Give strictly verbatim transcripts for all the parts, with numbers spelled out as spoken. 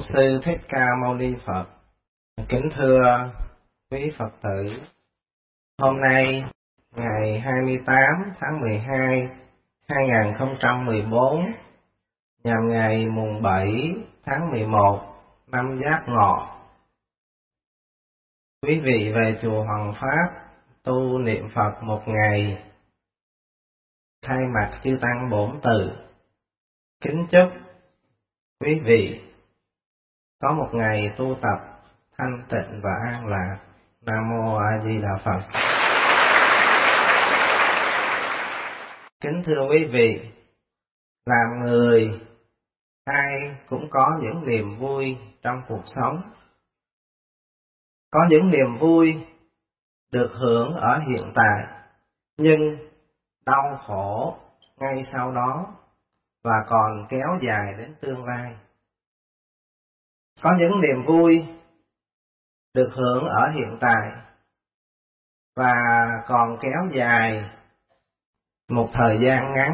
Sư Thích Ca Mâu Ni Phật. Kính thưa quý Phật tử, hôm nay ngày hai mươi tám tháng mười hai hai nghìn không trăm mười bốn, nhằm ngày mùng bảy tháng mười một năm Giáp Ngọ, quý vị về chùa Hoàng Pháp tu niệm Phật một ngày, thay mặt chư tăng bổn từ kính chúc quý vị có một ngày tu tập thanh tịnh và an lạc. Nam mô A Di Đà Phật. Kính thưa quý vị, làm người ai cũng có những niềm vui trong cuộc sống. Có những niềm vui được hưởng ở hiện tại, nhưng đau khổ ngay sau đó và còn kéo dài đến tương lai. Có những niềm vui được hưởng ở hiện tại và còn kéo dài một thời gian ngắn.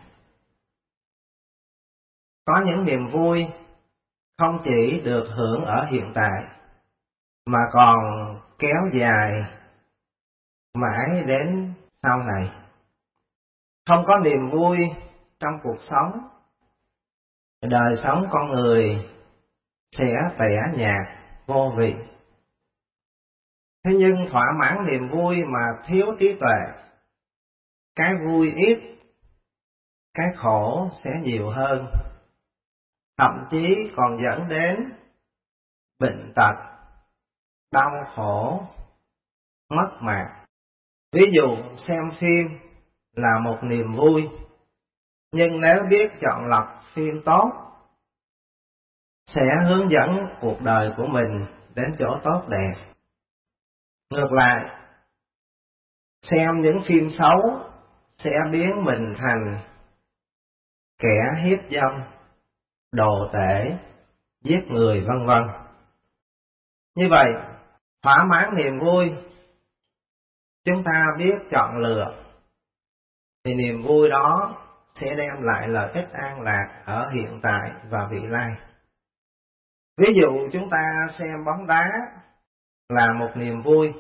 Có những niềm vui không chỉ được hưởng ở hiện tại mà còn kéo dài mãi đến sau này. Không có niềm vui trong cuộc sống, đời sống con người sẽ tẻ nhạt, vô vị. Thế nhưng thỏa mãn niềm vui mà thiếu trí tuệ, cái vui ít, cái khổ sẽ nhiều hơn, thậm chí còn dẫn đến bệnh tật, đau khổ, mất mạng. Ví dụ xem phim là một niềm vui, nhưng nếu biết chọn lọc phim tốt, sẽ hướng dẫn cuộc đời của mình đến chỗ tốt đẹp. Ngược lại, xem những phim xấu sẽ biến mình thành kẻ hiếp dâm, đồ tể, giết người vân vân. Như vậy, thỏa mãn niềm vui, chúng ta biết chọn lựa, thì niềm vui đó sẽ đem lại lợi ích an lạc ở hiện tại và vị lai. Ví dụ chúng ta xem bóng đá là một niềm vui,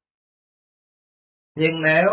nhưng nếu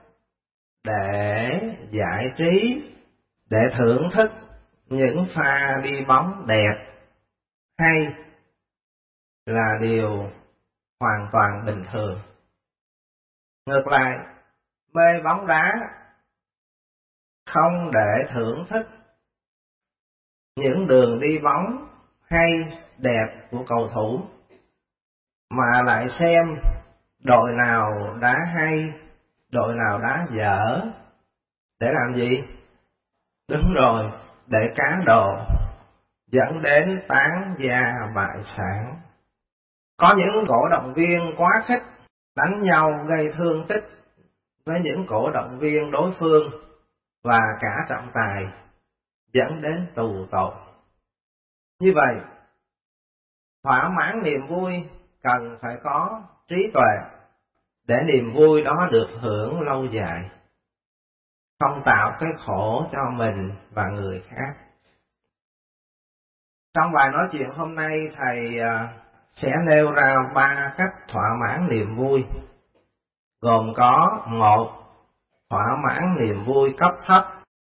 để giải trí, để thưởng thức những pha đi bóng đẹp hay là điều hoàn toàn bình thường. Ngược lại, mê bóng đá không để thưởng thức những đường đi bóng hay đẹp của cầu thủ, mà lại xem đội nào đá hay, đội nào đá dở. Để làm gì? Đúng rồi, để cá độ, dẫn đến tán gia bại sản. Có những cổ động viên quá khích, đánh nhau gây thương tích với những cổ động viên đối phương và cả trọng tài, dẫn đến tù tội. Như vậy, thỏa mãn niềm vui cần phải có trí tuệ để niềm vui đó được hưởng lâu dài, không tạo cái khổ cho mình và người khác. Trong bài nói chuyện hôm nay, thầy sẽ nêu ra ba cách thỏa mãn niềm vui, gồm có: một, thỏa mãn niềm vui cấp thấp;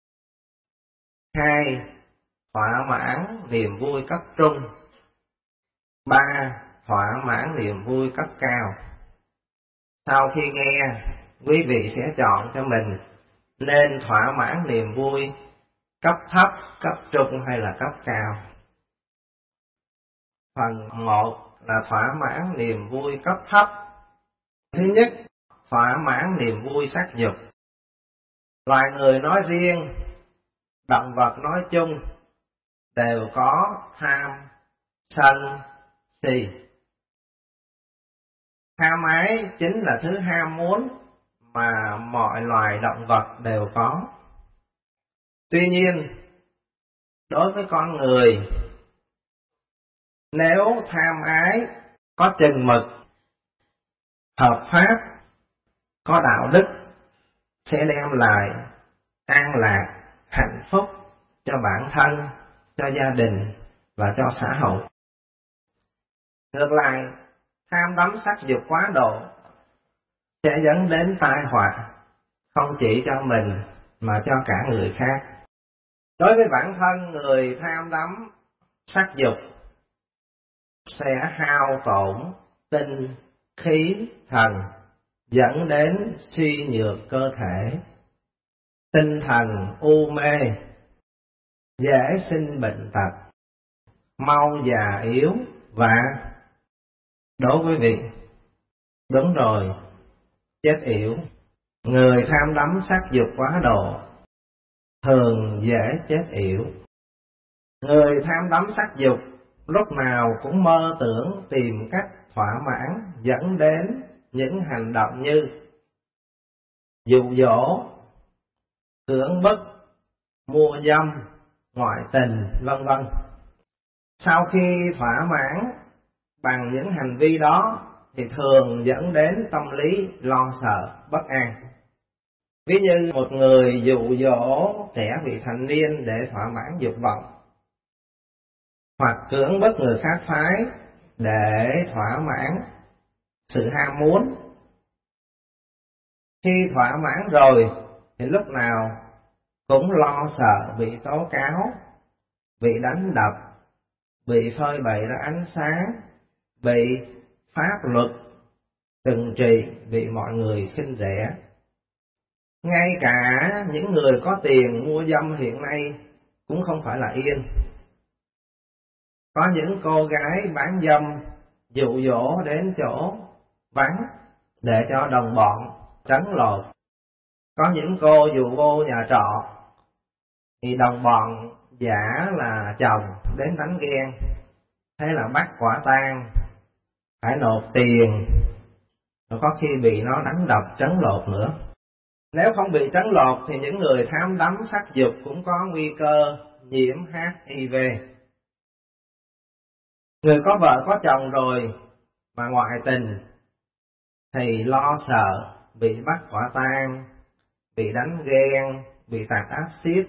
hai, thỏa mãn niềm vui cấp trung; ba, thỏa mãn niềm vui cấp cao. Sau khi nghe, quý vị sẽ chọn cho mình nên thỏa mãn niềm vui cấp thấp, cấp trung hay là cấp cao. Phần một là thỏa mãn niềm vui cấp thấp. Thứ nhất, thỏa mãn niềm vui sắc dục. Loài người nói riêng, động vật nói chung đều có tham, sân, si. Ham ái chính là thứ ham muốn mà mọi loài động vật đều có. Tuy nhiên, đối với con người, nếu tham ái có chừng mực, hợp pháp, có đạo đức, sẽ đem lại an lạc, hạnh phúc cho bản thân, cho gia đình và cho xã hội. Ngược lại, tham đắm sắc dục quá độ sẽ dẫn đến tai họa, không chỉ cho mình mà cho cả người khác. Đối với bản thân người tham đắm sắc dục sẽ hao tổn tinh, khí, thần, dẫn đến suy nhược cơ thể, tinh thần u mê, dễ sinh bệnh tật, mau già yếu và đối với vị, đúng rồi, chết yểu. Người tham đắm sắc dục quá độ thường dễ chết yểu. Người tham đắm sắc dục lúc nào cũng mơ tưởng tìm cách thỏa mãn, dẫn đến những hành động như dụ dỗ, cưỡng bức, mua dâm, ngoại tình, vân vân. Sau khi thỏa mãn bằng những hành vi đó thì thường dẫn đến tâm lý lo sợ, bất an. Ví như một người dụ dỗ trẻ vị thành niên để thỏa mãn dục vọng, hoặc cưỡng bức người khác phái để thỏa mãn sự ham muốn. Khi thỏa mãn rồi thì lúc nào cũng lo sợ bị tố cáo, bị đánh đập, bị phơi bày ra ánh sáng, bị pháp luật trừng trị, bị mọi người khinh rẻ. Ngay cả những người có tiền mua dâm hiện nay cũng không phải là yên. Có những cô gái bán dâm dụ dỗ đến chỗ vắng để cho đồng bọn trấn lột. Có những cô dụ vô nhà trọ thì đồng bọn giả là chồng đến đánh ghen, thế là bắt quả tang, phải nộp tiền, rồi có khi bị nó đánh đập trấn lột nữa. Nếu không bị trấn lột thì những người tham đắm sắc dục cũng có nguy cơ nhiễm hát i vê. Người có vợ có chồng rồi mà ngoại tình thì lo sợ bị bắt quả tang, bị đánh ghen, bị tạt axit.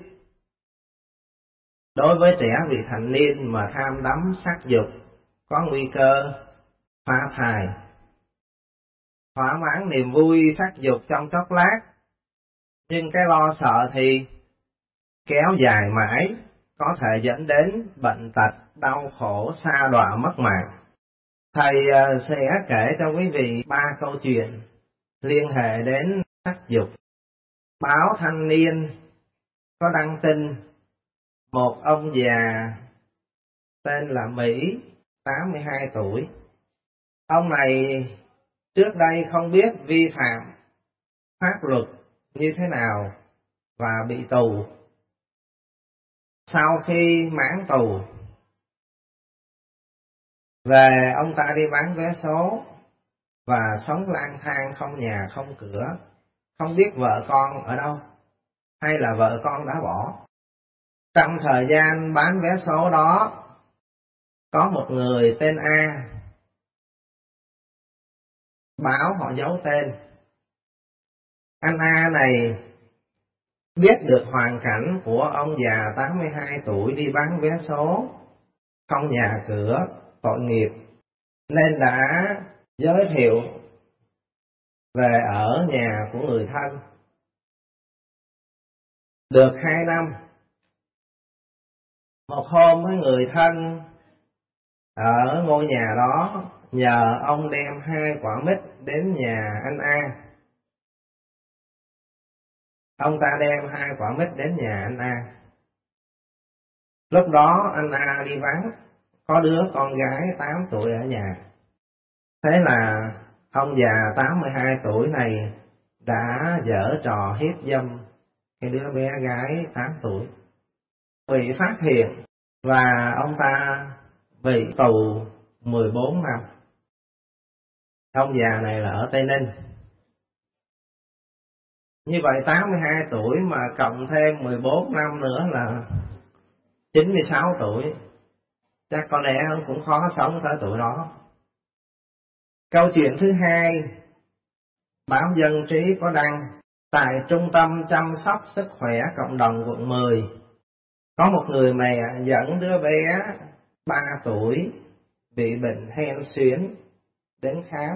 Đối với trẻ vị thành niên mà tham đắm sắc dục có nguy cơ phá thai. Thỏa mãn niềm vui sắc dục trong chốc lát, nhưng cái lo sợ thì kéo dài mãi, có thể dẫn đến bệnh tật, đau khổ, sa đọa, mất mạng. Thầy sẽ kể cho quý vị ba câu chuyện liên hệ đến sắc dục. Báo Thanh Niên có đăng tin một ông già tên là Mỹ, tám mươi hai tuổi. Ông này trước đây không biết vi phạm pháp luật như thế nào và bị tù. Sau khi mãn tù, về ông ta đi bán vé số và sống lang thang không nhà không cửa, không biết vợ con ở đâu hay là vợ con đã bỏ. Trong thời gian bán vé số đó, có một người tên A báo họ giấu tên. Anh A này biết được hoàn cảnh của ông già tám mươi hai tuổi đi bán vé số, không nhà cửa, tội nghiệp, nên đã giới thiệu về ở nhà của người thân. Được hai năm, một hôm với người thân ở ngôi nhà đó nhờ ông đem hai quả mít đến nhà anh A. Ông ta đem hai quả mít đến nhà anh A. Lúc đó anh A đi vắng, có đứa con gái tám tuổi ở nhà. Thế là ông già tám mươi hai tuổi này đã giở trò hiếp dâm cái đứa bé gái tám tuổi. Bị phát hiện và ông ta bị tù mười bốn năm. Ông già này là ở Tây Ninh. Như vậy tám mươi hai tuổi mà cộng thêm mười bốn năm nữa là chín mươi sáu tuổi. Chắc có lẽ ông cũng khó sống tới tuổi đó. Câu chuyện thứ hai, báo Dân Trí có đăng tại Trung tâm Chăm sóc Sức khỏe Cộng đồng quận mười. Có một người mẹ dẫn đứa bé ba tuổi bị bệnh hen suyễn đến khám,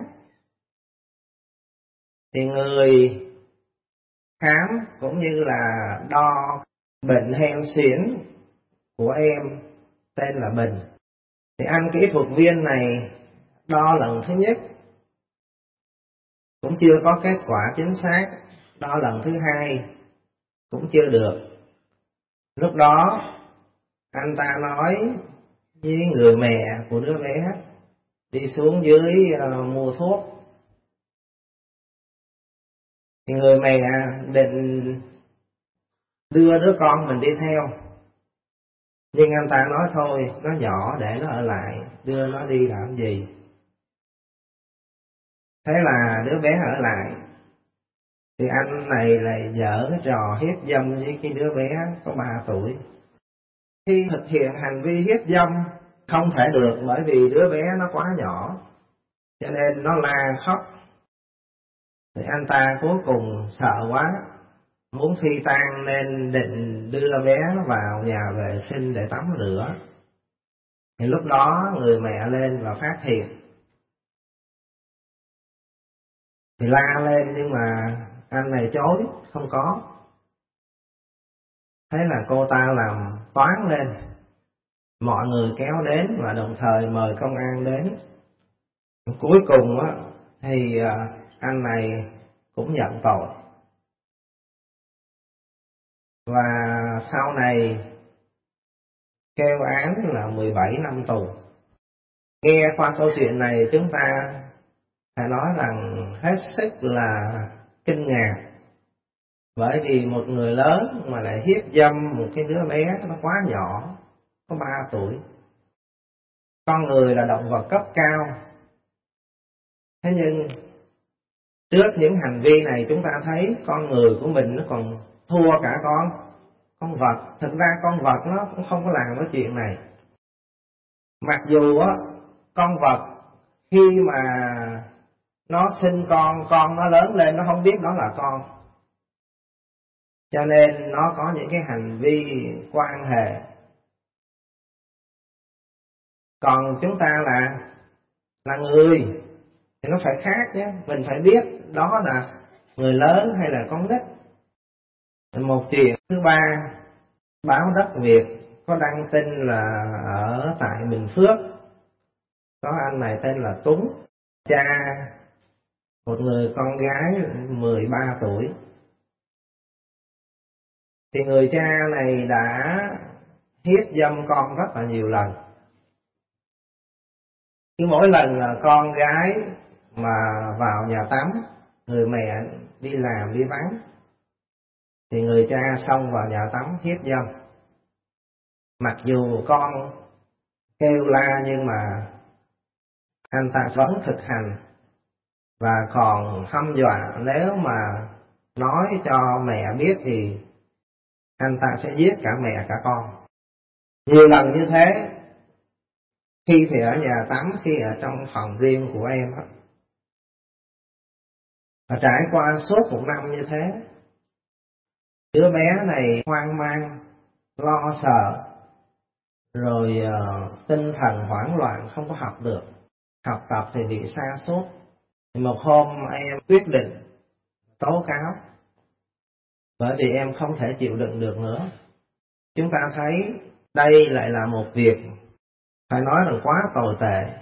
thì người khám cũng như là đo bệnh hen suyễn của em tên là Bình. Thì anh kỹ thuật viên này đo lần thứ nhất cũng chưa có kết quả chính xác, đo lần thứ hai cũng chưa được. Lúc đó anh ta nói với người mẹ của đứa bé đi xuống dưới uh, mua thuốc. Thì người mẹ định đưa đứa con mình đi theo, nhưng anh ta nói thôi, nó nhỏ để nó ở lại, đưa nó đi làm gì. Thế là đứa bé ở lại. Thì anh này lại dở cái trò hiếp dâm với cái đứa bé có ba tuổi. Khi thực hiện hành vi hiếp dâm không thể được, bởi vì đứa bé nó quá nhỏ, cho nên nó la khóc. Thì anh ta cuối cùng sợ quá, muốn phi tang nên định đưa bé vào nhà vệ sinh để tắm rửa. Thì lúc đó người mẹ lên và phát hiện, thì la lên nhưng mà anh này chối, không có. Thế là cô ta làm toán lên, mọi người kéo đến và đồng thời mời công an đến. Cuối cùng á thì anh này cũng nhận tội, và sau này kêu án là mười bảy năm tù. Nghe qua câu chuyện này chúng ta phải nói rằng hết sức là kinh ngạc, bởi vì một người lớn mà lại hiếp dâm một cái đứa bé nó quá nhỏ, có ba tuổi. Con người là động vật cấp cao, thế nhưng trước những hành vi này chúng ta thấy con người của mình nó còn thua cả con con vật. Thực ra con vật nó cũng không có làm cái chuyện này. Mặc dù á, con vật khi mà nó sinh con, con nó lớn lên nó không biết đó là con, cho nên nó có những cái hành vi quan hệ. Còn chúng ta là là người thì nó phải khác nhé, mình phải biết đó là người lớn hay là con nít. Một chuyện thứ ba, báo Đất Việt có đăng tin là ở tại Bình Phước có anh này tên là Tuấn, cha một người con gái mười ba tuổi. Thì người cha này đã hiếp dâm con rất là nhiều lần. Cứ mỗi lần là con gái mà vào nhà tắm, người mẹ đi làm đi vắng, thì người cha xông vào nhà tắm hiếp dâm. Mặc dù con kêu la nhưng mà anh ta vẫn thực hành, và còn hăm dọa nếu mà nói cho mẹ biết thì anh ta sẽ giết cả mẹ cả con. Nhiều lần như thế, khi thì ở nhà tắm, khi ở trong phòng riêng của em đó. Và trải qua suốt một năm như thế, đứa bé này hoang mang, lo sợ, rồi uh, tinh thần hoảng loạn, không có học được, học tập thì bị sa sút. Thì một hôm em quyết định tố cáo, bởi vì em không thể chịu đựng được nữa. Chúng ta thấy đây lại là một việc phải nói là quá tồi tệ.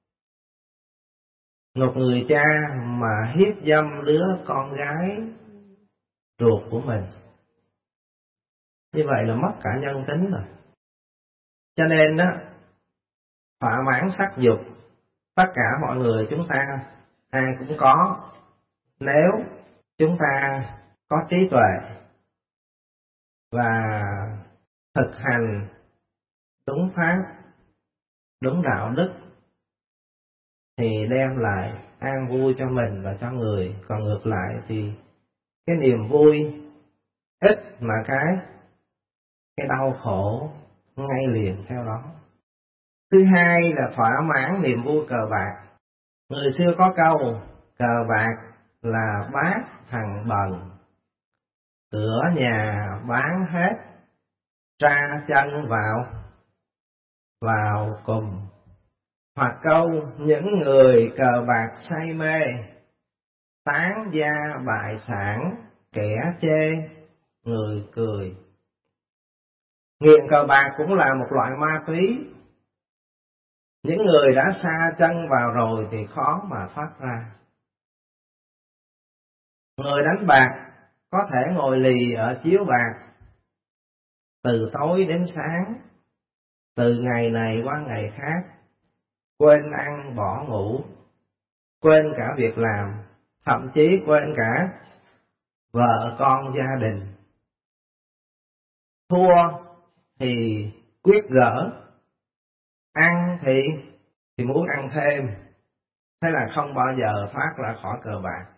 Một người cha mà hiếp dâm đứa con gái ruột của mình, như vậy là mất cả nhân tính rồi. Cho nên đó, thỏa mãn sắc dục tất cả mọi người chúng ta ai cũng có, nếu chúng ta có trí tuệ và thực hành đúng pháp, đúng đạo đức, thì đem lại an vui cho mình và cho người. Còn ngược lại thì cái niềm vui ít mà cái cái đau khổ ngay liền theo đó. Thứ hai là thỏa mãn niềm vui cờ bạc. Người xưa có câu cờ bạc là bát thằng bần, cửa nhà bán hết, tra chân vào vào cùng Hoặc câu những người cờ bạc say mê, tán gia bại sản, kẻ chê, người cười. Nghiện cờ bạc cũng là một loại ma túy. Những người đã sa chân vào rồi thì khó mà thoát ra. Người đánh bạc có thể ngồi lì ở chiếu bạc từ tối đến sáng, từ ngày này qua ngày khác, quên ăn bỏ ngủ, quên cả việc làm, thậm chí quên cả vợ con gia đình. Thua thì quyết gỡ, ăn thì thì muốn ăn thêm, thế là không bao giờ thoát ra khỏi cờ bạc.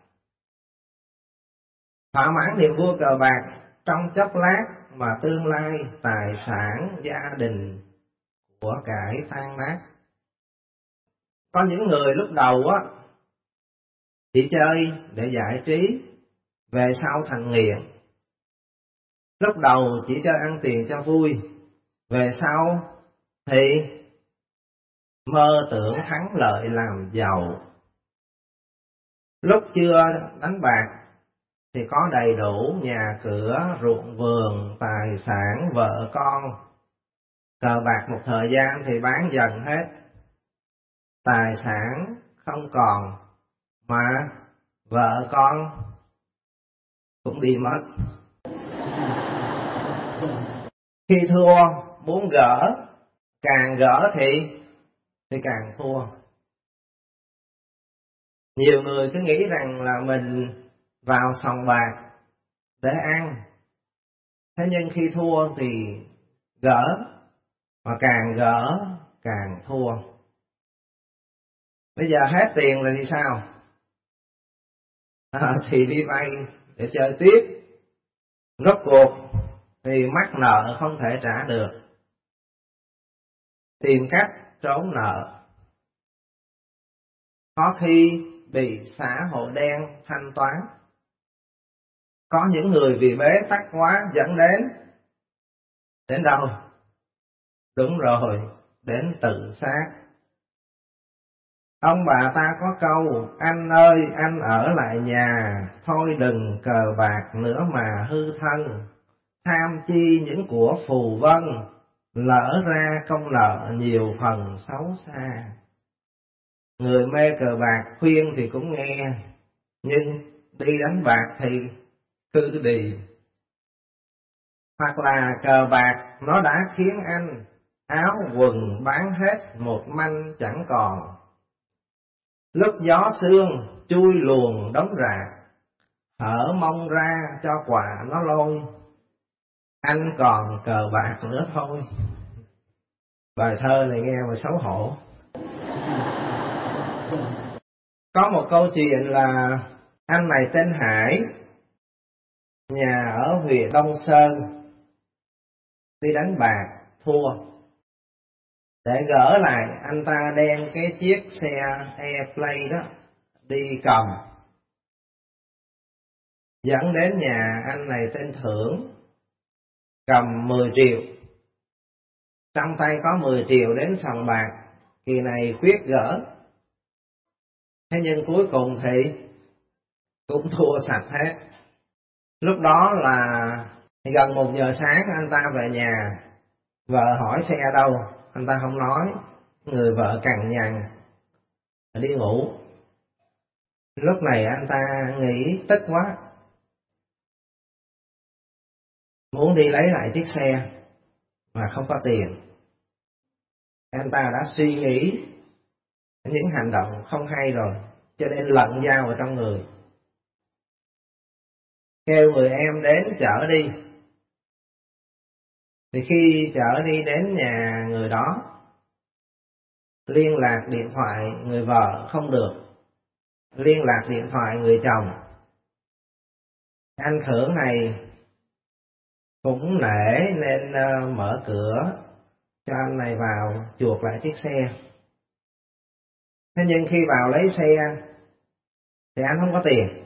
Thỏa mãn niềm vui cờ bạc trong chốc lát mà tương lai tài sản gia đình của cải tan nát. Có những người lúc đầu á chỉ chơi để giải trí, về sau thành nghiện. Lúc đầu chỉ chơi ăn tiền cho vui, về sau thì mơ tưởng thắng lợi làm giàu. Lúc chưa đánh bạc thì có đầy đủ nhà cửa, ruộng vườn, tài sản, vợ con. Cờ bạc một thời gian thì bán dần hết, tài sản không còn, mà vợ con cũng đi mất. Khi thua muốn gỡ, càng gỡ thì thì càng thua. Nhiều người cứ nghĩ rằng là mình vào sòng bạc để ăn, thế nhưng khi thua thì gỡ, mà càng gỡ càng thua. Bây giờ hết tiền là thì sao? À, thì đi vay để chơi tiếp. Rốt cuộc thì mắc nợ không thể trả được, tìm cách trốn nợ. Có khi bị xã hội đen thanh toán. Có những người vì bế tắc quá dẫn đến đến đâu? Đúng rồi, đến tự sát. Ông bà ta có câu: anh ơi anh ở lại nhà, thôi đừng cờ bạc nữa mà hư thân. Tham chi những của phù vân, lỡ ra công nợ nhiều phần xấu xa. Người mê cờ bạc khuyên thì cũng nghe, nhưng đi đánh bạc thì cứ đi. Hoặc là cờ bạc nó đã khiến anh áo quần bán hết một manh chẳng còn. Lúc gió sương chui luồng đống rạc, hở mông ra cho quả nó lôi. Anh còn cờ bạc nữa thôi. Bài thơ này nghe mà xấu hổ. Có một câu chuyện là anh này tên Hải, nhà ở huyện Đông Sơn, đi đánh bạc thua. Để gỡ lại, anh ta đem cái chiếc xe Airplay đó đi cầm, dẫn đến nhà anh này tên Thưởng, cầm mười triệu. Trong tay có mười triệu đến sòng bạc, kỳ này quyết gỡ. Thế nhưng cuối cùng thì cũng thua sạch hết. Lúc đó là gần một giờ sáng anh ta về nhà, vợ hỏi xe đâu, anh ta không nói. Người vợ cằn nhằn đi ngủ. Lúc này anh ta nghĩ tức quá, muốn đi lấy lại chiếc xe mà không có tiền. Anh ta đã suy nghĩ những hành động không hay rồi, cho nên lận dao vào trong người, kêu người em đến chở đi. Thì khi chở đi đến nhà người đó, liên lạc điện thoại người vợ không được, liên lạc điện thoại người chồng. Anh Thưởng này cũng nể nên mở cửa cho anh này vào chuộc lại chiếc xe. Thế nhưng khi vào lấy xe thì anh không có tiền.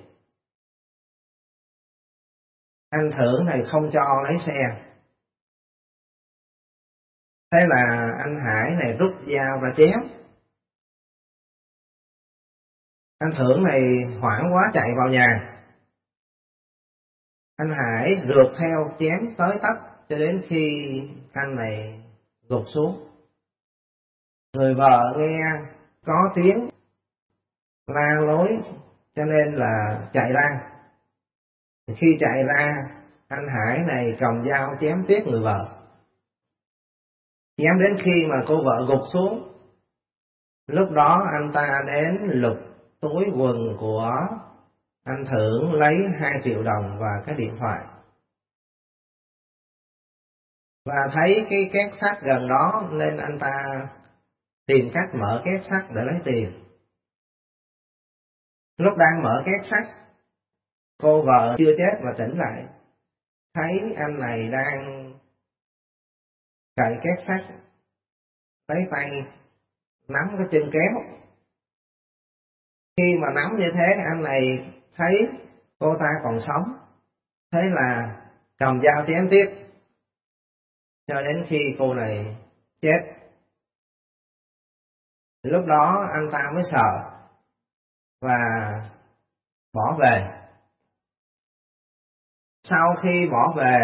Anh Thưởng này không cho lấy xe. Thế là anh Hải này rút dao ra chém. Anh Thưởng này hoảng quá chạy vào nhà. Anh Hải rượt theo chém tới tấp cho đến khi anh này gục xuống. Người vợ nghe có tiếng la lối cho nên là chạy ra. Khi chạy ra, anh Hải này cầm dao chém tiếp người vợ, chém đến khi mà cô vợ gục xuống. Lúc đó anh ta đến lục túi quần của anh Thưởng, lấy hai triệu đồng và cái điện thoại, và thấy cái két sắt gần đó nên anh ta tìm cách mở két sắt để lấy tiền. Lúc đang mở két sắt, cô vợ chưa chết mà tỉnh lại, thấy anh này đang cậy két sắt, lấy tay nắm cái chân kéo. Khi mà nắm như thế, anh này thấy cô ta còn sống, thế là cầm dao chém tiếp cho đến khi cô này chết. Lúc đó anh ta mới sợ và bỏ về. Sau khi bỏ về,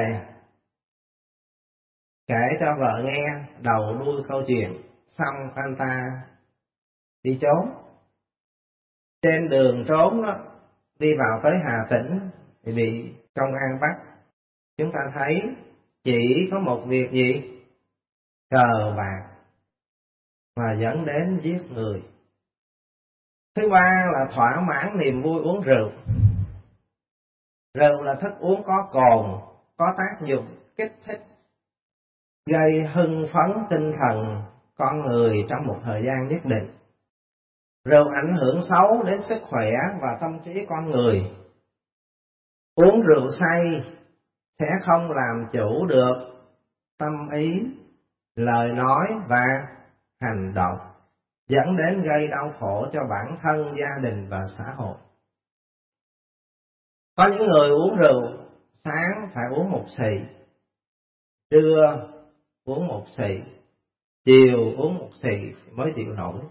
kể cho vợ nghe đầu đuôi câu chuyện, xong anh ta đi trốn. Trên đường trốn đó, đi vào tới Hà Tĩnh thì bị công an bắt. Chúng ta thấy chỉ có một việc gì? Cờ bạc và dẫn đến giết người. Thứ ba là thỏa mãn niềm vui uống rượu. Rượu là thức uống có cồn, có tác dụng kích thích, gây hưng phấn tinh thần con người trong một thời gian nhất định. Rượu ảnh hưởng xấu đến sức khỏe và tâm trí con người. Uống rượu say sẽ không làm chủ được tâm ý, lời nói và hành động, dẫn đến gây đau khổ cho bản thân, gia đình và xã hội. Có những người uống rượu, sáng phải uống một xì, trưa uống một xì, chiều uống một xì mới chịu nổi.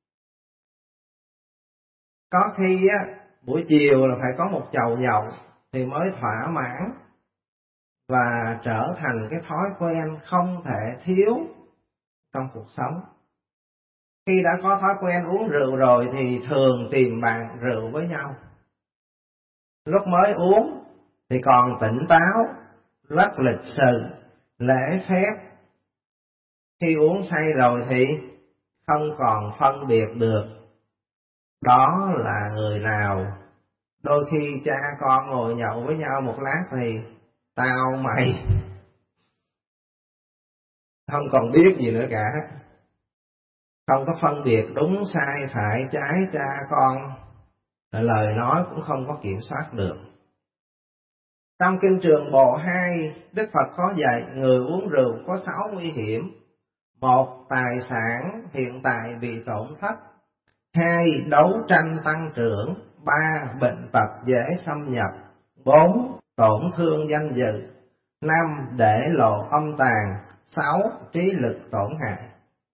Có khi á, buổi chiều là phải có một chầu nhậu thì mới thỏa mãn và trở thành cái thói quen không thể thiếu trong cuộc sống. Khi đã có thói quen uống rượu rồi thì thường tìm bạn rượu với nhau. Lúc mới uống thì còn tỉnh táo, rất lịch sự, lễ phép. Khi uống say rồi thì không còn phân biệt được đó là người nào. Đôi khi cha con ngồi nhậu với nhau một lát thì tao mày, không còn biết gì nữa cả. Không có phân biệt đúng sai, phải trái, cha con, lời nói cũng không có kiểm soát được. Trong Kinh Trường Bộ hai, Đức Phật có dạy người uống rượu có sáu nguy hiểm. Một, tài sản hiện tại bị tổn thất. Hai, đấu tranh tăng trưởng. Ba, bệnh tật dễ xâm nhập. Bốn, tổn thương danh dự. Năm, để lộ âm tàn. Sáu, trí lực tổn hại.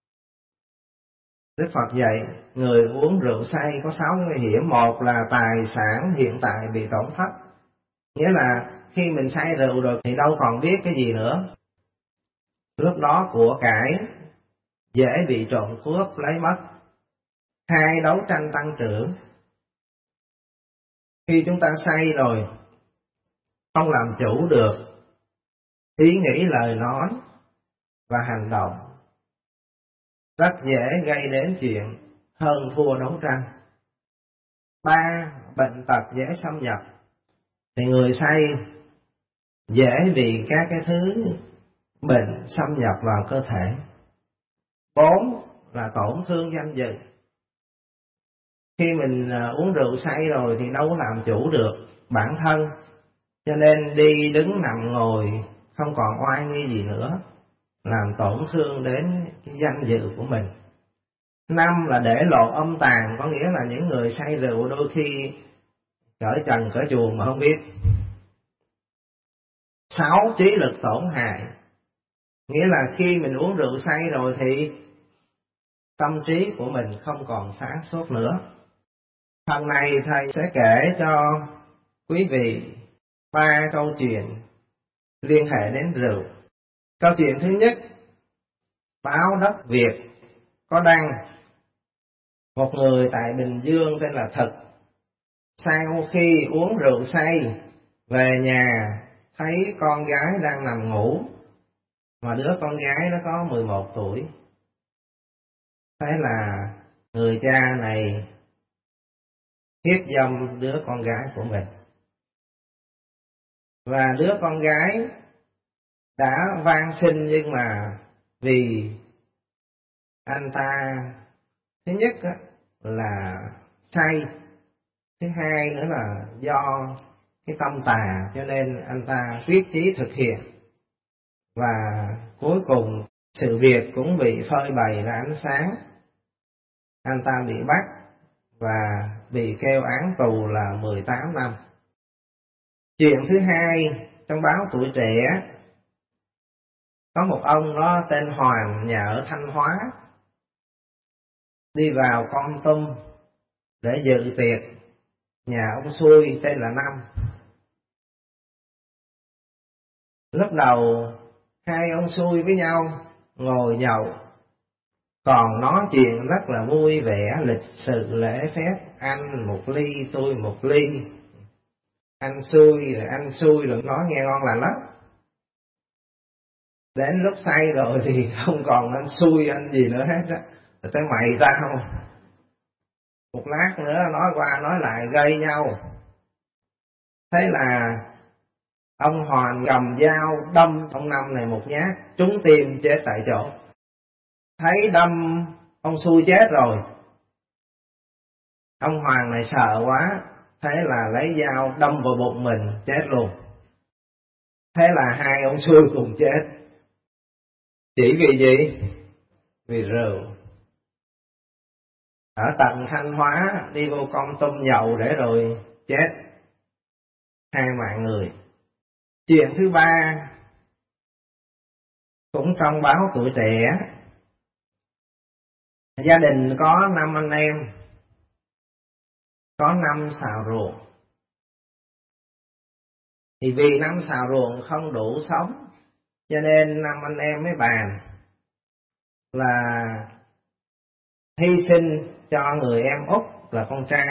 Đức Phật dạy người uống rượu say có sáu nguy hiểm. Một là tài sản hiện tại bị tổn thất, nghĩa là khi mình say rượu rồi thì đâu còn biết cái gì nữa. Lúc đó của cải dễ bị trộm cướp lấy mất. Hai, đấu tranh tăng trưởng. Khi chúng ta say rồi không làm chủ được ý nghĩ, lời nói và hành động, rất dễ gây đến chuyện hơn thua đấu tranh. Ba, bệnh tật dễ xâm nhập. Thì người say dễ bị các cái thứ bệnh xâm nhập vào cơ thể. Bốn là tổn thương danh dự. Khi mình uống rượu say rồi thì đâu có làm chủ được bản thân, cho nên đi đứng nằm ngồi không còn oai nghi gì nữa, làm tổn thương đến cái danh dự của mình. Năm là để lộ âm tàn, có nghĩa là những người say rượu đôi khi cởi trần cởi chuồng mà không biết. Sáu, trí lực tổn hại, nghĩa là khi mình uống rượu say rồi thì tâm trí của mình không còn sáng suốt nữa. Phần này thầy sẽ kể cho quý vị ba câu chuyện liên hệ đến rượu. Câu chuyện thứ nhất, báo Đất Việt có đăng một người tại Bình Dương tên là Thực, sau khi uống rượu say về nhà thấy con gái đang nằm ngủ, mà đứa con gái nó có mười một tuổi. Thế là người cha này hiếp dâm đứa con gái của mình. Và đứa con gái đã van xin, nhưng mà vì anh ta thứ nhất là say, thứ hai nữa là do cái tâm tà, cho nên anh ta quyết chí thực hiện. Và cuối cùng sự việc cũng bị phơi bày ra ánh sáng. Anh ta bị bắt và bị kêu án tù là mười tám năm. Chuyện thứ hai, trong báo Tuổi Trẻ có một ông đó tên Hoàng, nhà ở Thanh Hóa, đi vào Kon Tum để dự tiệc nhà ông Xui tên là Năm. Lúc đầu hai ông Xui với nhau ngồi nhậu, còn nói chuyện rất là vui vẻ, lịch sự lễ phép, anh một ly tôi một ly, anh xui rồi anh xui rồi, nói nghe ngon lành lắm. Đến lúc say rồi thì không còn anh xui anh gì nữa hết á, rồi tới mày tao. Một lát nữa nói qua nói lại gây nhau. Thế là ông Hoàng cầm dao đâm ông Năm này một nhát, trúng tim chết tại chỗ. Thấy đâm ông xui chết rồi, ông Hoàng này sợ quá, thế là lấy dao đâm vào bụng mình chết luôn. Thế là hai ông xui cùng chết. Chỉ vì gì? Vì rượu. Ở tận Thanh Hóa đi vô Kon Tum nhậu để rồi chết hai mạng người. Chuyện thứ ba cũng trong báo Tuổi Trẻ. Gia đình có năm anh em, có năm xào ruộng. Thì vì năm xào ruộng không đủ sống, cho nên năm anh em mới bàn là hy sinh cho người em út là con trai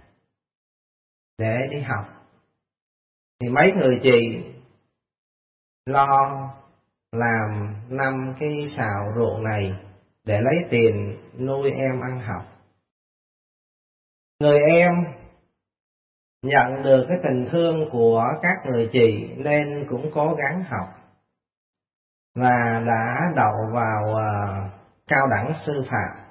để đi học. Thì mấy người chị lo làm năm cái xào ruộng này để lấy tiền nuôi em ăn học. Người em nhận được cái tình thương của các người chị nên cũng cố gắng học và đã đậu vào uh, cao đẳng sư phạm.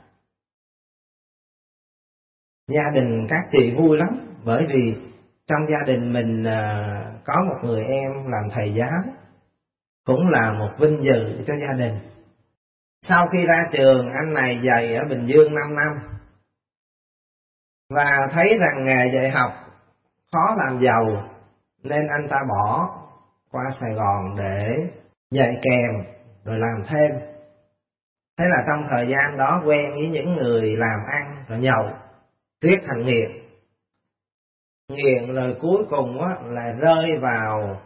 Gia đình các chị vui lắm, bởi vì trong gia đình mình uh, có một người em làm thầy giáo, cũng là một vinh dự cho gia đình. Sau khi ra trường, anh này dạy ở Bình Dương năm năm và thấy rằng nghề dạy học khó làm giàu, nên anh ta bỏ qua Sài Gòn để dạy kèm rồi làm thêm. Thế là trong thời gian đó quen với những người làm ăn rồi nhậu, riết thành nghiện. Nghiện rồi cuối cùng á, là rơi vào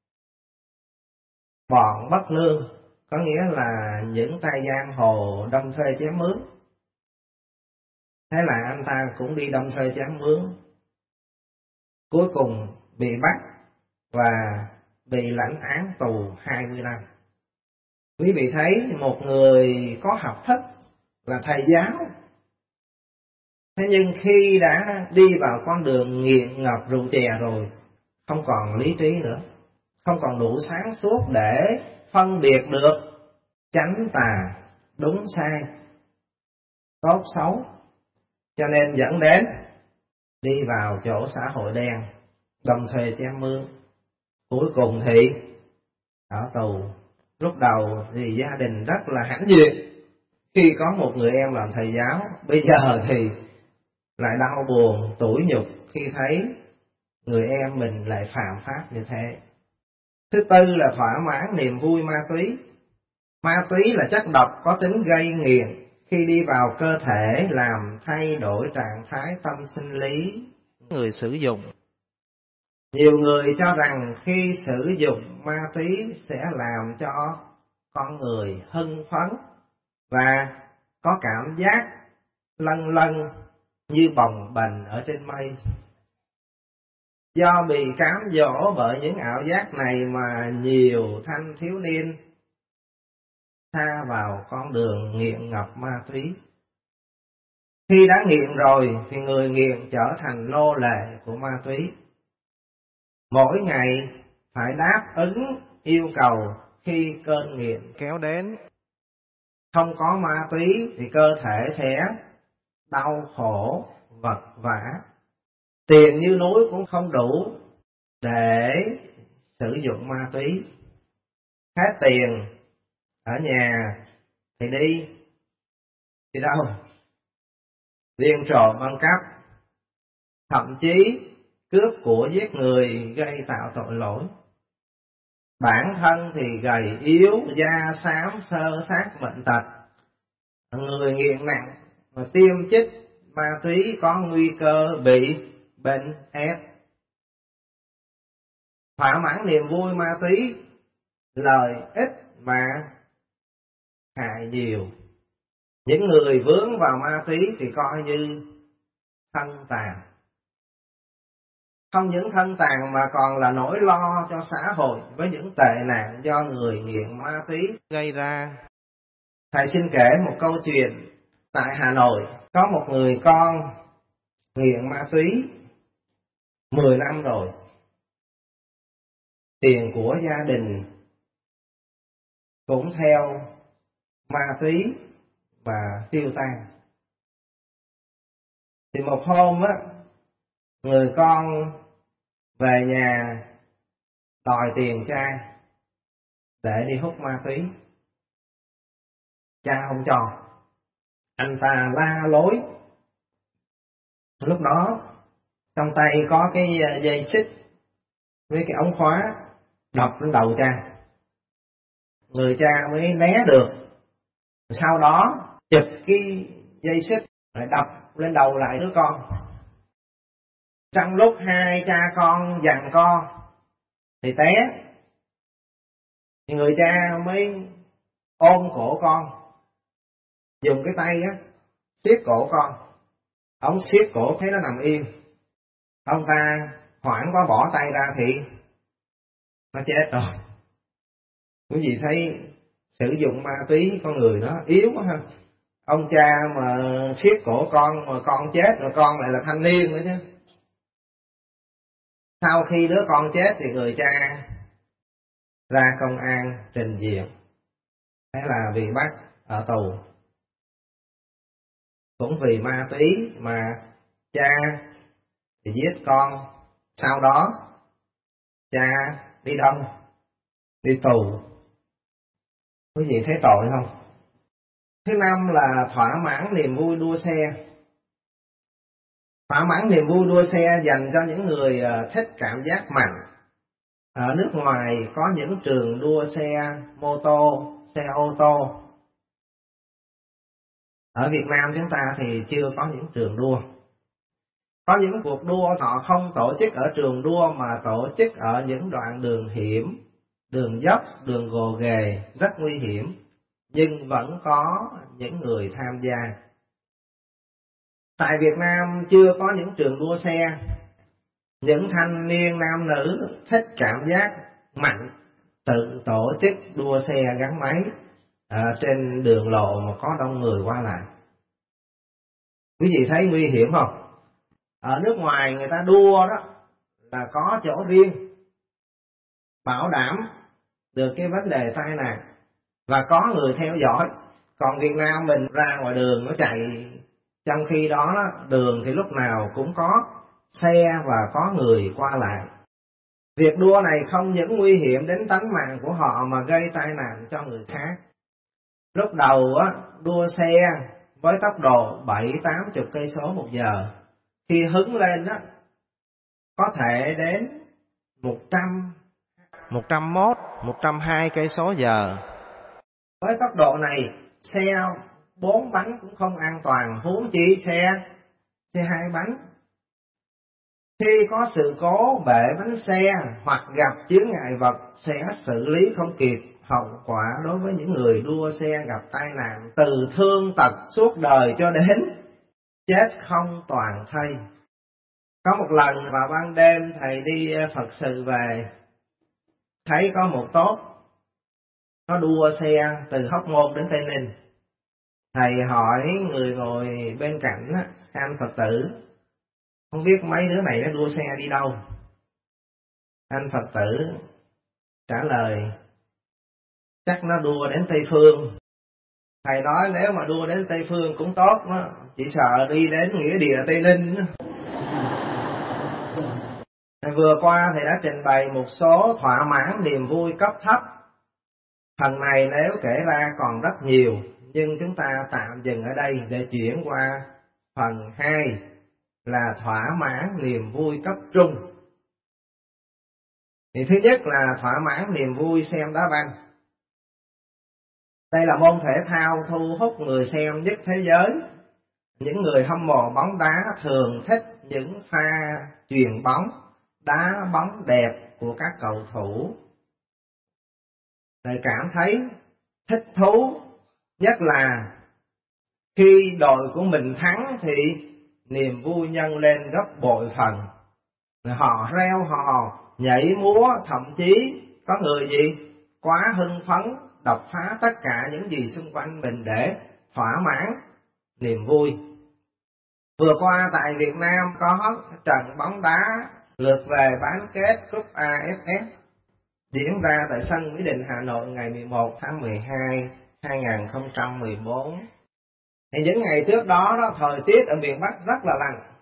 bọn bất lương, có nghĩa là những tay giang hồ đâm thuê chém mướn. Thế là anh ta cũng đi đâm thuê chém mướn, cuối cùng bị bắt và bị lãnh án tù hai mươi năm. Quý vị thấy một người có học thức là thầy giáo, thế nhưng khi đã đi vào con đường nghiện ngập rượu chè rồi, không còn lý trí nữa, không còn đủ sáng suốt để phân biệt được chánh tà, đúng sai, tốt xấu, cho nên dẫn đến đi vào chỗ xã hội đen, đâm thuê chém mướn, cuối cùng thì ở tù. Lúc đầu thì gia đình rất là hãnh diện khi có một người em làm thầy giáo, bây giờ thì lại đau buồn, tủi nhục khi thấy người em mình lại phạm pháp như thế. Thứ tư là thỏa mãn niềm vui ma túy. Ma túy là chất độc có tính gây nghiện, khi đi vào cơ thể làm thay đổi trạng thái tâm sinh lý người sử dụng. Nhiều người cho rằng khi sử dụng ma túy sẽ làm cho con người hưng phấn và có cảm giác lâng lâng như bồng bềnh ở trên mây. Do bị cám dỗ bởi những ảo giác này mà nhiều thanh thiếu niên sa vào con đường nghiện ngập ma túy. Khi đã nghiện rồi thì người nghiện trở thành nô lệ của ma túy. Mỗi ngày phải đáp ứng yêu cầu khi cơn nghiện kéo đến. Không có ma túy thì cơ thể sẽ đau khổ, vật vã. Tiền như núi cũng không đủ để sử dụng ma túy. Hết tiền ở nhà thì đi đi đâu? Điên trộm ăn cắp, thậm chí cướp của giết người gây tạo tội lỗi. Bản thân thì gầy yếu, da xám, sơ xác bệnh tật. Người nghiện nặng và tiêm chích ma túy có nguy cơ bị bệnh ép. Thỏa mãn niềm vui ma túy, lợi ích mà hại nhiều. Những người vướng vào ma túy thì coi như thân tàn. Không những thân tàn mà còn là nỗi lo cho xã hội với những tệ nạn do người nghiện ma túy gây ra. Thầy xin kể một câu chuyện. Tại Hà Nội có một người con nghiện ma túy mười năm rồi. Tiền của gia đình cũng theo ma túy và tiêu tan. Thì một hôm á, người con về nhà đòi tiền cha để đi hút ma túy. Cha không cho. Anh ta la lối. Lúc đó trong tay có cái dây xích với cái ống khóa đập lên đầu cha. Người cha mới né được. Sau đó chụp cái dây xích rồi đập lên đầu lại đứa con. Trong lúc hai cha con giằng co thì té. Thì người cha mới ôm cổ con, dùng cái tay á siết cổ con. Ông siết cổ thấy nó nằm im. Ông ta hoảng quá bỏ tay ra thì nó chết rồi. Quý vị thấy sử dụng ma túy con người nó yếu quá ha. Ông cha mà siết cổ con mà con chết rồi con lại là thanh niên nữa chứ. Sau khi đứa con chết thì người cha ra công an trình diện. Thế là bị bắt ở tù. Cũng vì ma túy mà cha thì giết con. Sau đó cha đi đâu? Đi tù. Quý vị thấy tội không? Thứ năm là thỏa mãn niềm vui đua xe. Thỏa mãn niềm vui đua xe dành cho những người thích cảm giác mạnh. Ở nước ngoài có những trường đua xe mô tô, xe ô tô. Ở Việt Nam chúng ta thì chưa có những trường đua. Có những cuộc đua họ không tổ chức ở trường đua mà tổ chức ở những đoạn đường hiểm, đường dốc, đường gồ ghề, rất nguy hiểm, nhưng vẫn có những người tham gia. Tại Việt Nam chưa có những trường đua xe. Những thanh niên nam nữ thích cảm giác mạnh tự tổ chức đua xe gắn máy ở trên đường lộ mà có đông người qua lại. Quý vị thấy nguy hiểm không? Ở nước ngoài người ta đua đó là có chỗ riêng, bảo đảm được cái vấn đề tai nạn và có người theo dõi. Còn Việt Nam mình ra ngoài đường nó chạy, trong khi đó đường thì lúc nào cũng có xe và có người qua lại. Việc đua này không những nguy hiểm đến tánh mạng của họ mà gây tai nạn cho người khác. Lúc đầu á, đua xe với tốc độ bảy tám chục cây số một giờ, khi hứng lên á, có thể đến một trăm, một trăm mốt, một trăm hai cây số giờ. Với tốc độ này, xe bốn bánh cũng không an toàn, huống chi xe xe hai bánh. Khi có sự cố bể bánh xe hoặc gặp chướng ngại vật sẽ xử lý không kịp, hậu quả đối với những người đua xe gặp tai nạn từ thương tật suốt đời cho đến chết không toàn thây. Có một lần vào ban đêm thầy đi Phật sự về, thấy có một tốp nó đua xe từ Hóc Môn đến Tây Ninh. Thầy hỏi người ngồi bên cạnh anh Phật tử, không biết mấy đứa này nó đua xe đi đâu. Anh Phật tử trả lời, chắc nó đua đến Tây Phương. Thầy nói nếu mà đua đến Tây Phương cũng tốt đó, chỉ sợ đi đến nghĩa địa Tây Ninh. Vừa qua thầy đã trình bày một số thỏa mãn niềm vui cấp thấp. Phần này nếu kể ra còn rất nhiều, nhưng chúng ta tạm dừng ở đây để chuyển qua phần hai là thỏa mãn niềm vui cấp trung. Thì thứ nhất là thỏa mãn niềm vui xem đá banh. Đây là môn thể thao thu hút người xem nhất thế giới. Những người hâm mộ bóng đá thường thích những pha chuyền bóng, đá bóng đẹp của các cầu thủ. Thầy cảm thấy thích thú, nhất là khi đội của mình thắng thì niềm vui nhân lên gấp bội phần. Họ reo hò, nhảy múa, thậm chí có người gì quá hưng phấn đập phá tất cả những gì xung quanh mình để thỏa mãn niềm vui. Vừa qua tại Việt Nam có trận bóng đá lượt về bán kết cúp a ép ép diễn ra tại sân Mỹ Đình, Hà Nội ngày mười một tháng mười hai năm hai nghìn không trăm mười bốn. Thì những ngày trước đó, đó thời tiết ở miền Bắc rất là lạnh.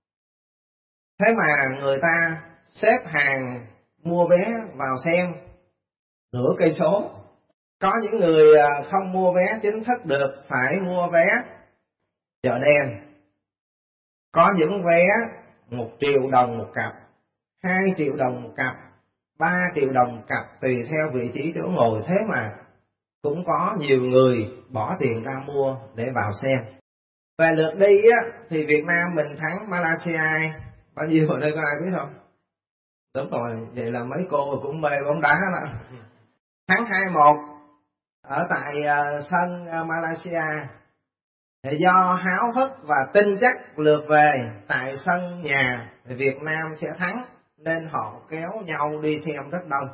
Thế mà người ta xếp hàng mua vé vào xem nửa cây số. Có những người không mua vé chính thức được, phải mua vé chợ đen. Có những vé một triệu đồng một cặp, hai triệu đồng một cặp, ba triệu đồng một cặp tùy theo vị trí chỗ ngồi. Thế mà cũng có nhiều người bỏ tiền ra mua để vào xem. Về lượt đi á, thì Việt Nam mình thắng Malaysia bao nhiêu ở đây có ai biết không? Đúng rồi, vậy là mấy cô cũng mê bóng đá đó. Thắng hai một ở tại uh, sân uh, Malaysia. Thì do háo hức và tin chắc lượt về tại sân nhà thì Việt Nam sẽ thắng, nên họ kéo nhau đi xem rất đông.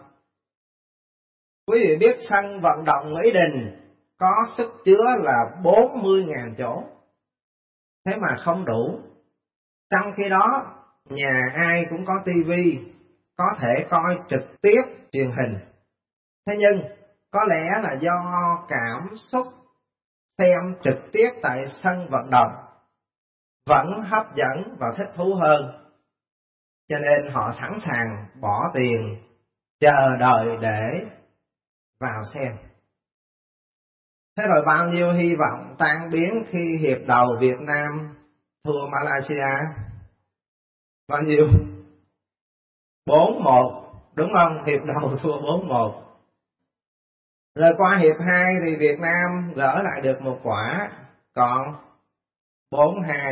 Quý vị biết sân vận động Mỹ Đình có sức chứa là bốn mươi nghìn chỗ, thế mà không đủ. Trong khi đó, nhà ai cũng có tivi, có thể coi trực tiếp truyền hình. Thế nhưng, có lẽ là do cảm xúc xem trực tiếp tại sân vận động vẫn hấp dẫn và thích thú hơn, cho nên họ sẵn sàng bỏ tiền chờ đợi để vào xem. Thế rồi bao nhiêu hy vọng tan biến khi hiệp đầu Việt Nam thua Malaysia. Bao nhiêu? bốn một, đúng không? Hiệp đầu thua bốn một. Rồi qua hiệp hai thì Việt Nam gỡ lại được một quả, còn bốn hai.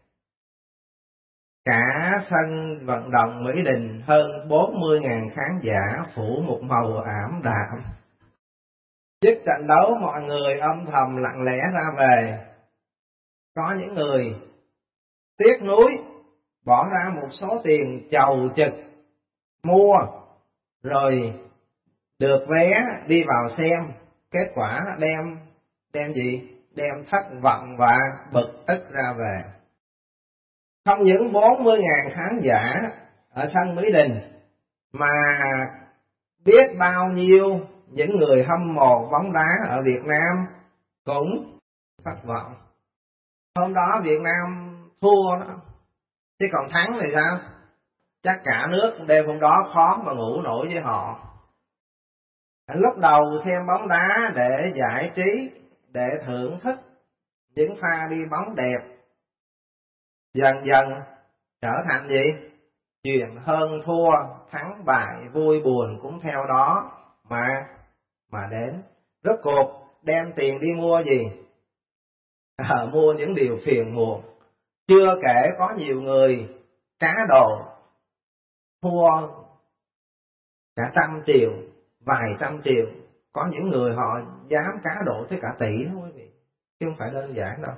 Cả sân vận động Mỹ Đình hơn bốn mươi nghìn khán giả phủ một màu ảm đạm. Trước trận đấu mọi người âm thầm lặng lẽ ra về. Có những người tiếc nuối bỏ ra một số tiền chầu chực mua rồi được vé đi vào xem, kết quả đem đem gì? Đem thất vọng và bực tức ra về. Không những bốn mươi nghìn khán giả ở sân Mỹ Đình mà biết bao nhiêu những người hâm mộ bóng đá ở Việt Nam cũng thất vọng. Hôm đó Việt Nam thua đó, chứ còn thắng thì sao? Chắc cả nước đêm hôm đó khó mà ngủ nổi với họ. Lúc đầu xem bóng đá để giải trí, để thưởng thức những pha đi bóng đẹp, dần dần trở thành gì? Chuyện hơn thua, thắng bại, vui buồn cũng theo đó mà mà đến. Rốt cuộc đem tiền đi mua gì? à, mua những điều phiền muộn. Chưa kể có nhiều người cá độ thua cả trăm triệu, vài trăm triệu. Có những người họ dám cá độ tới cả tỷ đó quý vị, chứ không phải đơn giản đâu.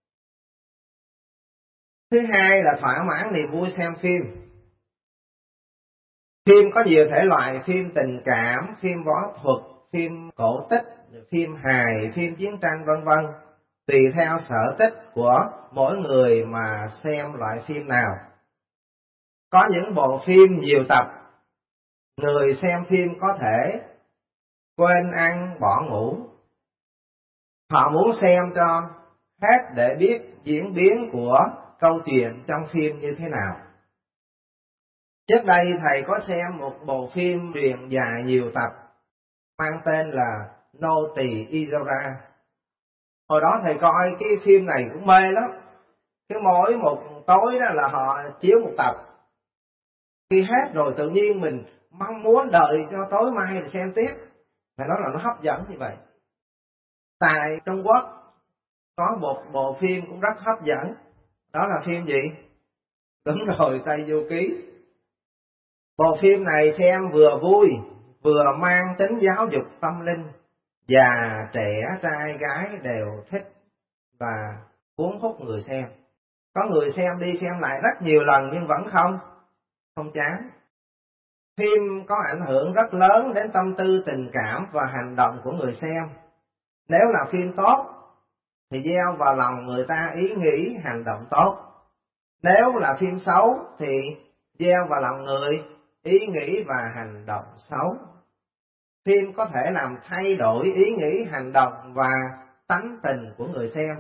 Thứ hai là thỏa mãn niềm vui xem phim. Phim có nhiều thể loại: phim tình cảm, phim võ thuật, phim cổ tích, phim hài, phim chiến tranh vân vân. Tùy theo sở thích của mỗi người mà xem loại phim nào. Có những bộ phim nhiều tập, người xem phim có thể quên ăn bỏ ngủ. Họ muốn xem cho hết để biết diễn biến của câu chuyện trong phim như thế nào. Trước đây thầy có xem một bộ phim truyện dài nhiều tập mang tên là Nô tỳ Izora. Hồi đó thầy coi cái phim này cũng mê lắm. Cứ mỗi một tối đó là họ chiếu một tập. Khi hết rồi tự nhiên mình mong muốn đợi cho tối mai để xem tiếp. Phải nói là nó hấp dẫn như vậy. Tại Trung Quốc có một bộ phim cũng rất hấp dẫn. Đó là phim gì? Đúng rồi, Tây Du Ký. Bộ phim này xem vừa vui, vừa mang tính giáo dục tâm linh. Già, trẻ, trai, gái đều thích và cuốn hút người xem. Có người xem đi xem lại rất nhiều lần nhưng vẫn không, không chán. Phim có ảnh hưởng rất lớn đến tâm tư, tình cảm và hành động của người xem. Nếu là phim tốt thì gieo vào lòng người ta ý nghĩ hành động tốt. Nếu là phim xấu thì gieo vào lòng người ý nghĩ và hành động xấu. Phim có thể làm thay đổi ý nghĩ, hành động và tánh tình của người xem.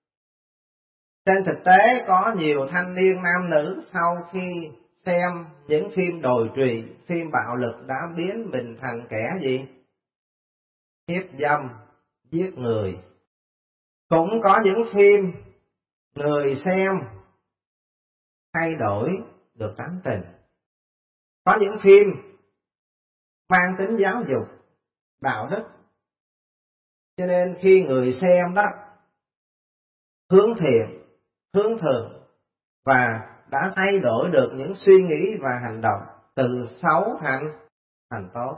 Trên thực tế có nhiều thanh niên nam nữ sau khi xem những phim đồi trụy, phim bạo lực đã biến mình thành kẻ gì? Hiếp dâm, giết người. Cũng có những phim người xem thay đổi được tánh tình. Có những phim mang tính giáo dục, đạo đức. Cho nên khi người xem đó hướng thiện, hướng thượng và đã thay đổi được những suy nghĩ và hành động từ xấu thành thành tốt.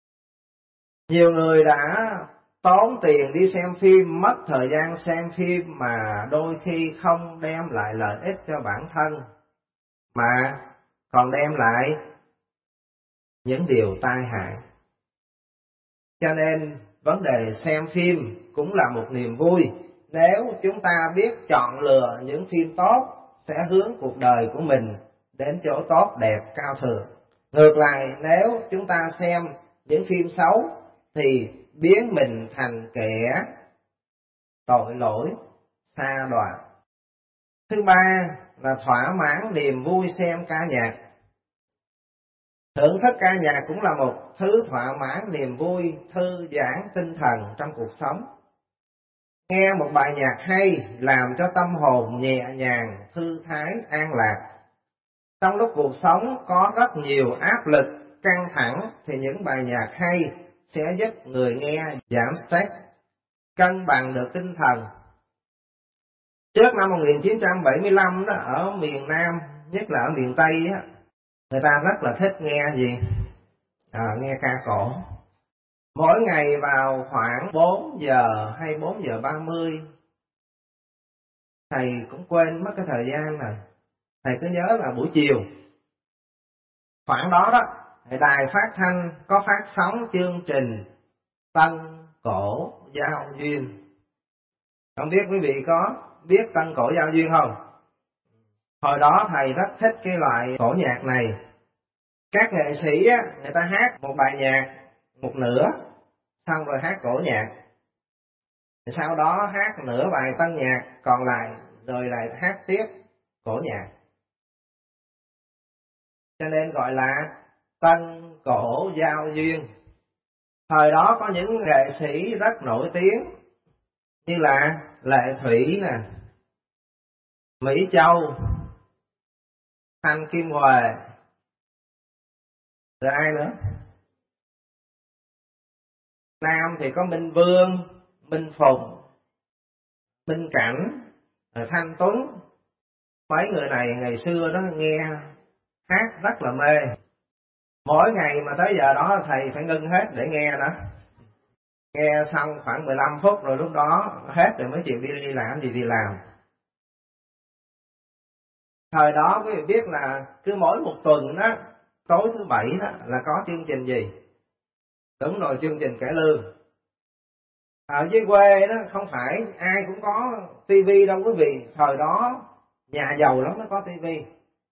Nhiều người đã tốn tiền đi xem phim, mất thời gian xem phim mà đôi khi không đem lại lợi ích cho bản thân, mà còn đem lại những điều tai hại. Cho nên vấn đề xem phim cũng là một niềm vui nếu chúng ta biết chọn lựa những phim tốt sẽ hướng cuộc đời của mình đến chỗ tốt đẹp cao thượng. Ngược lại, nếu chúng ta xem những phim xấu thì biến mình thành kẻ tội lỗi, sa đọa. Thứ ba là thỏa mãn niềm vui xem ca nhạc. Thưởng thức ca nhạc cũng là một thứ thỏa mãn niềm vui, thư giãn tinh thần trong cuộc sống. Nghe một bài nhạc hay làm cho tâm hồn nhẹ nhàng, thư thái, an lạc. Trong lúc cuộc sống có rất nhiều áp lực, căng thẳng thì những bài nhạc hay sẽ giúp người nghe giảm stress, cân bằng được tinh thần. Trước năm một nghìn chín trăm bảy mươi lăm đó, ở miền Nam, nhất là ở miền Tây á, người ta rất là thích nghe gì? À, nghe ca cổ. Mỗi ngày vào khoảng bốn giờ hay bốn giờ ba mươi, thầy cũng quên mất cái thời gian này. Thầy cứ nhớ là buổi chiều. Khoảng đó đó, đài phát thanh có phát sóng chương trình Tân Cổ Giao Duyên. Không biết quý vị có biết Tân Cổ Giao Duyên không? Hồi đó thầy rất thích cái loại cổ nhạc này. Các nghệ sĩ á, người ta hát một bài nhạc một nửa, xong rồi hát cổ nhạc. Sau đó hát nửa bài tân nhạc còn lại, rồi lại hát tiếp cổ nhạc. Cho nên gọi là Tân Cổ Giao Duyên. Thời đó có những nghệ sĩ rất nổi tiếng như là Lệ Thủy nè, Mỹ Châu, Thanh Kim Huệ, rồi ai nữa? Nam thì có Minh Vương, Minh Phụng. Minh Cảnh, Thanh Tuấn. Mấy người này ngày xưa đó nghe hát rất là mê. Mỗi ngày mà tới giờ đó thầy phải ngưng hết để nghe đó. Nghe xong khoảng mười lăm phút rồi lúc đó hết rồi mới chịu đi, đi làm gì thì làm. Thời đó quý vị biết là cứ mỗi một tuần đó, tối thứ bảy đó là có chương trình gì? Đúng rồi, chương trình cải lương. Ở dưới quê đó không phải ai cũng có tivi đâu quý vị. Thời đó nhà giàu lắm mới có tivi.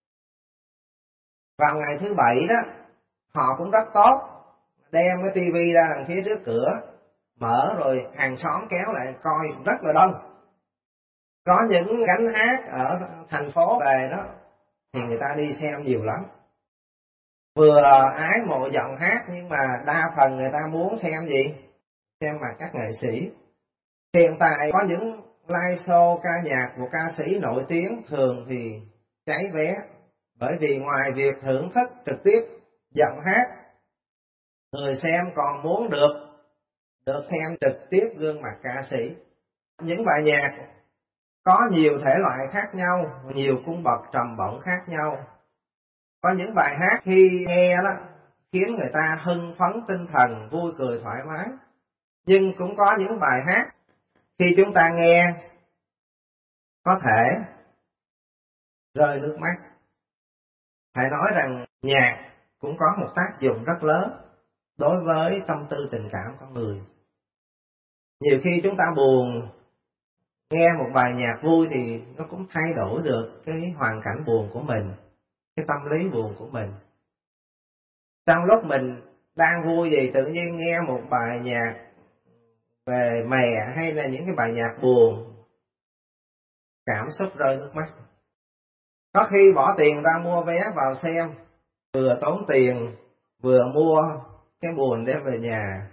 Vào ngày thứ bảy đó, họ cũng rất tốt, đem cái tivi ra đằng phía trước cửa, mở rồi hàng xóm kéo lại coi rất là đông. Có những gánh hát ở thành phố về đó thì người ta đi xem nhiều lắm. Vừa ái mộ giọng hát nhưng mà đa phần người ta muốn xem gì? Xem mặt các nghệ sĩ. Hiện tại có những live show ca nhạc của ca sĩ nổi tiếng thường thì cháy vé, bởi vì ngoài việc thưởng thức trực tiếp giọng hát, người xem còn muốn được được xem trực tiếp gương mặt ca sĩ. Những bài nhạc có nhiều thể loại khác nhau, nhiều cung bậc trầm bổng khác nhau. Có những bài hát khi nghe đó khiến người ta hưng phấn tinh thần, vui cười thoải mái. Nhưng cũng có những bài hát khi chúng ta nghe có thể rơi nước mắt. Phải nói rằng nhạc cũng có một tác dụng rất lớn đối với tâm tư tình cảm con người. Nhiều khi chúng ta buồn, nghe một bài nhạc vui thì nó cũng thay đổi được cái hoàn cảnh buồn của mình, cái tâm lý buồn của mình. Trong lúc mình đang vui gì tự nhiên nghe một bài nhạc về mè hay là những cái bài nhạc buồn, cảm xúc rơi nước mắt. Có khi bỏ tiền ra mua vé vào xem, vừa tốn tiền vừa mua cái buồn đem về nhà.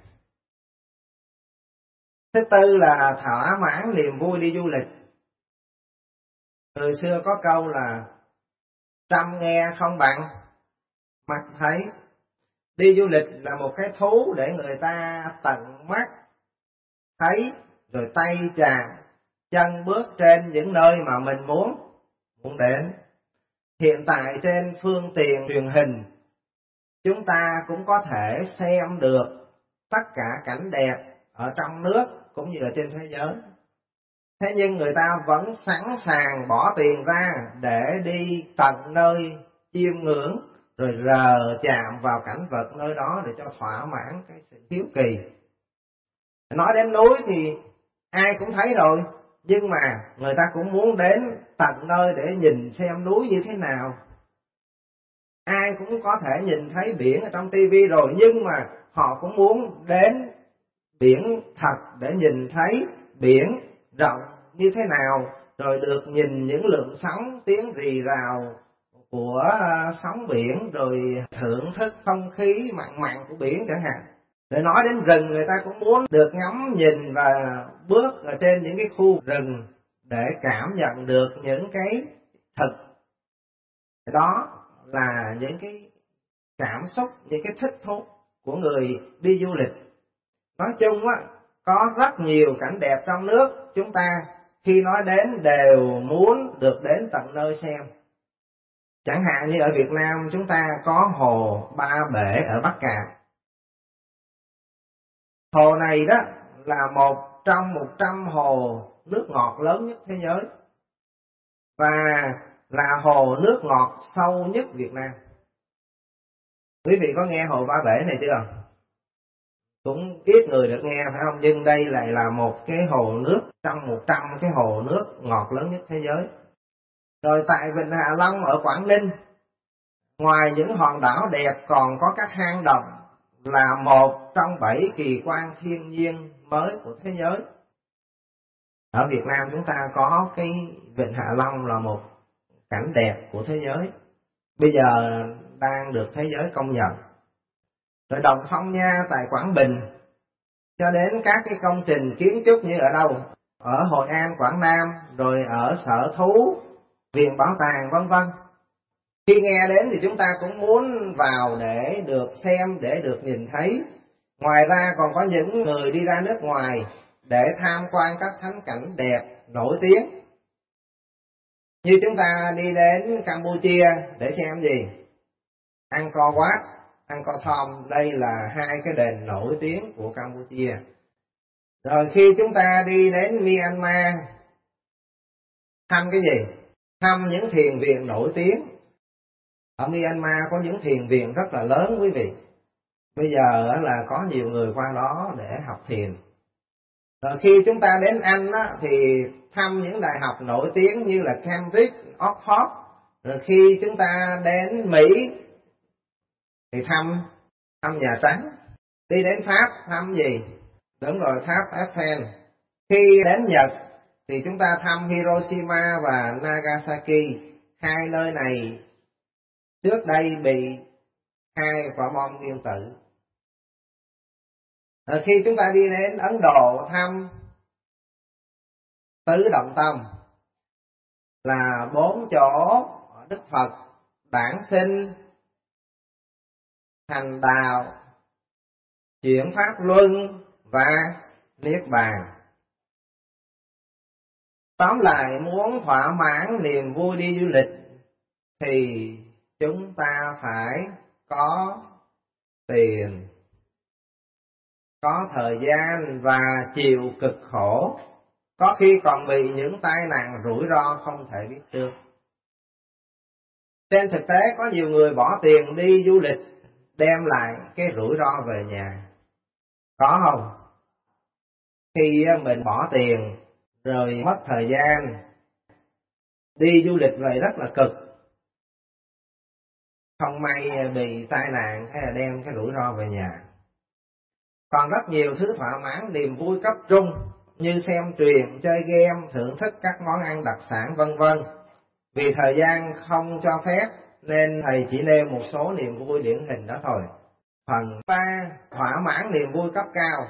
Thứ tư là thỏa mãn niềm vui đi du lịch. Người xưa có câu là trăm nghe không bằng mắt thấy. Đi du lịch là một cái thú để người ta tận mắt thấy, rồi tay chạm, chân bước trên những nơi mà mình muốn muốn đến. Hiện tại trên phương tiện truyền hình, chúng ta cũng có thể xem được tất cả cảnh đẹp ở trong nước cũng như ở trên thế giới. Thế nhưng người ta vẫn sẵn sàng bỏ tiền ra để đi tận nơi chiêm ngưỡng, rồi rờ chạm vào cảnh vật nơi đó để cho thỏa mãn cái sự hiếu kỳ. Nói đến núi thì ai cũng thấy rồi, nhưng mà người ta cũng muốn đến tận nơi để nhìn xem núi như thế nào. Ai cũng có thể nhìn thấy biển ở trong tivi rồi, nhưng mà họ cũng muốn đến biển thật để nhìn thấy biển rộng như thế nào, rồi được nhìn những lượng sóng tiếng rì rào của sóng biển, rồi thưởng thức không khí mặn mặn của biển chẳng hạn. Để nói đến rừng, người ta cũng muốn được ngắm nhìn và bước ở trên những cái khu rừng để cảm nhận được những cái thực. Đó là những cái cảm xúc, những cái thích thú của người đi du lịch. Nói chung á, có rất nhiều cảnh đẹp trong nước, chúng ta khi nói đến đều muốn được đến tận nơi xem. Chẳng hạn như ở Việt Nam chúng ta có hồ Ba Bể ở Bắc Cạn. Hồ này đó là một trong một trăm hồ nước ngọt lớn nhất thế giới, và là hồ nước ngọt sâu nhất Việt Nam. Quý vị có nghe hồ Ba Bể này chưa? Cũng ít người được nghe phải không? Nhưng đây lại là một cái hồ nước trong một trăm cái hồ nước ngọt lớn nhất thế giới. Rồi tại Vịnh Hạ Long ở Quảng Ninh, ngoài những hòn đảo đẹp còn có các hang động, là một trong bảy kỳ quan thiên nhiên mới của thế giới. Ở Việt Nam chúng ta có cái Vịnh Hạ Long là một cảnh đẹp của thế giới, bây giờ đang được thế giới công nhận. Rồi Đồng Phong Nha tại Quảng Bình, cho đến các cái công trình kiến trúc như ở đâu? Ở Hội An, Quảng Nam, rồi ở Sở Thú, Viện Bảo tàng vân vân. Khi nghe đến thì chúng ta cũng muốn vào để được xem, để được nhìn thấy. Ngoài ra còn có những người đi ra nước ngoài để tham quan các thắng cảnh đẹp nổi tiếng. Như chúng ta đi đến Campuchia để xem gì? Angkor Wat, Angkor Thom, đây là hai cái đền nổi tiếng của Campuchia. Rồi khi chúng ta đi đến Myanmar, thăm cái gì? Thăm những thiền viện nổi tiếng. Ở Myanmar có những thiền viện rất là lớn quý vị. Bây giờ là có nhiều người qua đó để học thiền. Rồi khi chúng ta đến Anh á, thì thăm những đại học nổi tiếng như là Cambridge, Oxford. Rồi khi chúng ta đến Mỹ thì thăm thăm Nhà Trắng. Đi đến Pháp thăm gì? Đúng rồi, tháp Eiffel. Khi đến Nhật thì chúng ta thăm Hiroshima và Nagasaki. Hai nơi này trước đây bị hai quả bom nguyên tử. Rồi khi chúng ta đi đến Ấn Độ thăm Tứ Động Tâm, là bốn chỗ Đức Phật đản sinh, thành đạo, chuyển pháp luân và niết bàn. Tóm lại, muốn thỏa mãn niềm vui đi du lịch thì chúng ta phải có tiền, có thời gian và chịu cực khổ, có khi còn bị những tai nạn rủi ro không thể biết trước. Trên thực tế có nhiều người bỏ tiền đi du lịch đem lại cái rủi ro về nhà. Có không? Khi mình bỏ tiền rồi mất thời gian đi du lịch vậy rất là cực, không may bị tai nạn hay là đem cái rủi ro về nhà. Còn rất nhiều thứ thỏa mãn niềm vui cấp trung như xem truyền, chơi game, thưởng thức các món ăn đặc sản vân vân. Vì thời gian không cho phép nên thầy chỉ nêu một số niềm vui điển hình đó thôi. Phần ba, thỏa mãn niềm vui cấp cao.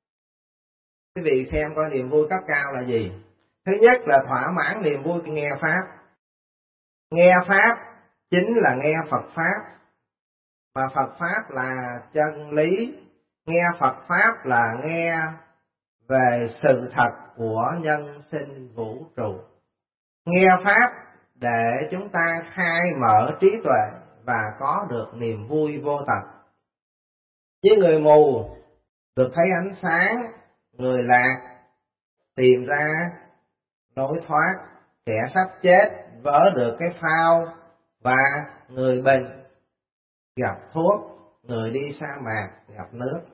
Quý vị xem coi niềm vui cấp cao là gì? Thứ nhất là thỏa mãn niềm vui nghe Pháp. Nghe Pháp chính là nghe Phật Pháp. Mà Phật Pháp là chân lý. Nghe Phật Pháp là nghe về sự thật của nhân sinh vũ trụ. Nghe Pháp để chúng ta khai mở trí tuệ và có được niềm vui vô tận. Như người mù được thấy ánh sáng, người lạc tìm ra lối thoát, kẻ sắp chết vỡ được cái phao, và người bệnh gặp thuốc, người đi sa mạc gặp nước.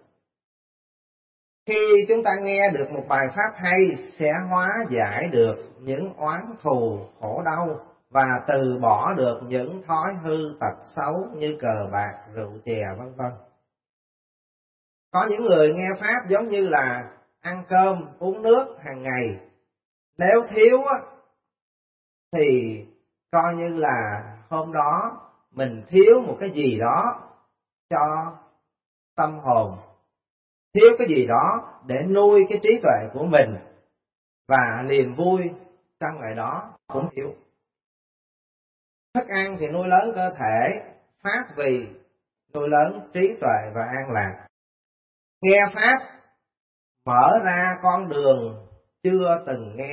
Khi chúng ta nghe được một bài pháp hay sẽ hóa giải được những oán thù khổ đau và từ bỏ được những thói hư tật xấu như cờ bạc, rượu chè vân vân. Có những người nghe pháp giống như là ăn cơm, uống nước hàng ngày. Nếu thiếu á, thì coi như là hôm đó mình thiếu một cái gì đó cho tâm hồn, thiếu cái gì đó để nuôi cái trí tuệ của mình, và niềm vui trong ngày đó cũng thiếu. Thức ăn thì nuôi lớn cơ thể, pháp vì nuôi lớn trí tuệ và an lạc. Nghe pháp mở ra con đường chưa từng nghe,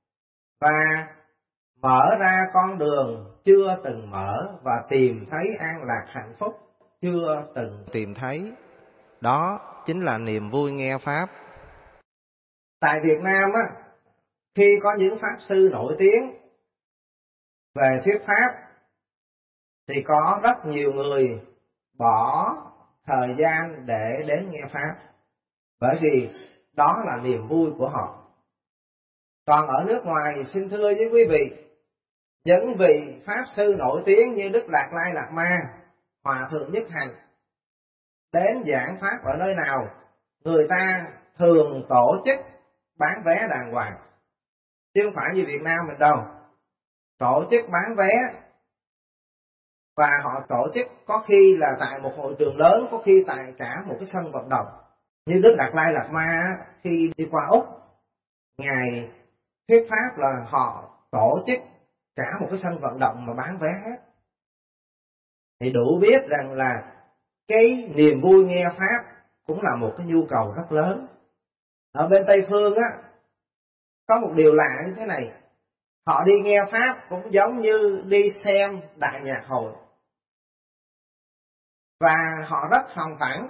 và mở ra con đường chưa từng mở, và tìm thấy an lạc hạnh phúc chưa từng tìm thấy. Đó chính là niềm vui nghe pháp. Tại Việt Nam á, khi có những pháp sư nổi tiếng về thuyết pháp thì có rất nhiều người bỏ thời gian để đến nghe pháp, bởi vì đó là niềm vui của họ. Còn ở nước ngoài, xin thưa với quý vị, những vị pháp sư nổi tiếng như Đức Đạt Lai Lạt Ma, Hòa Thượng Nhất Hạnh đến giảng pháp ở nơi nào, người ta thường tổ chức bán vé đàng hoàng, chứ không phải như Việt Nam mình đâu. Tổ chức bán vé, và họ tổ chức có khi là tại một hội trường lớn, có khi tại cả một cái sân vận động. Như Đức Đạt Lai Lạt Ma khi đi qua Úc, Ngài thuyết pháp là họ tổ chức cả một cái sân vận động mà bán vé hết. Thì đủ biết rằng là cái niềm vui nghe pháp cũng là một cái nhu cầu rất lớn. Ở bên Tây Phương á, Có một điều lạ như thế này, họ đi nghe Pháp cũng giống như đi xem đại nhạc hội. Và họ rất sòng phẳng.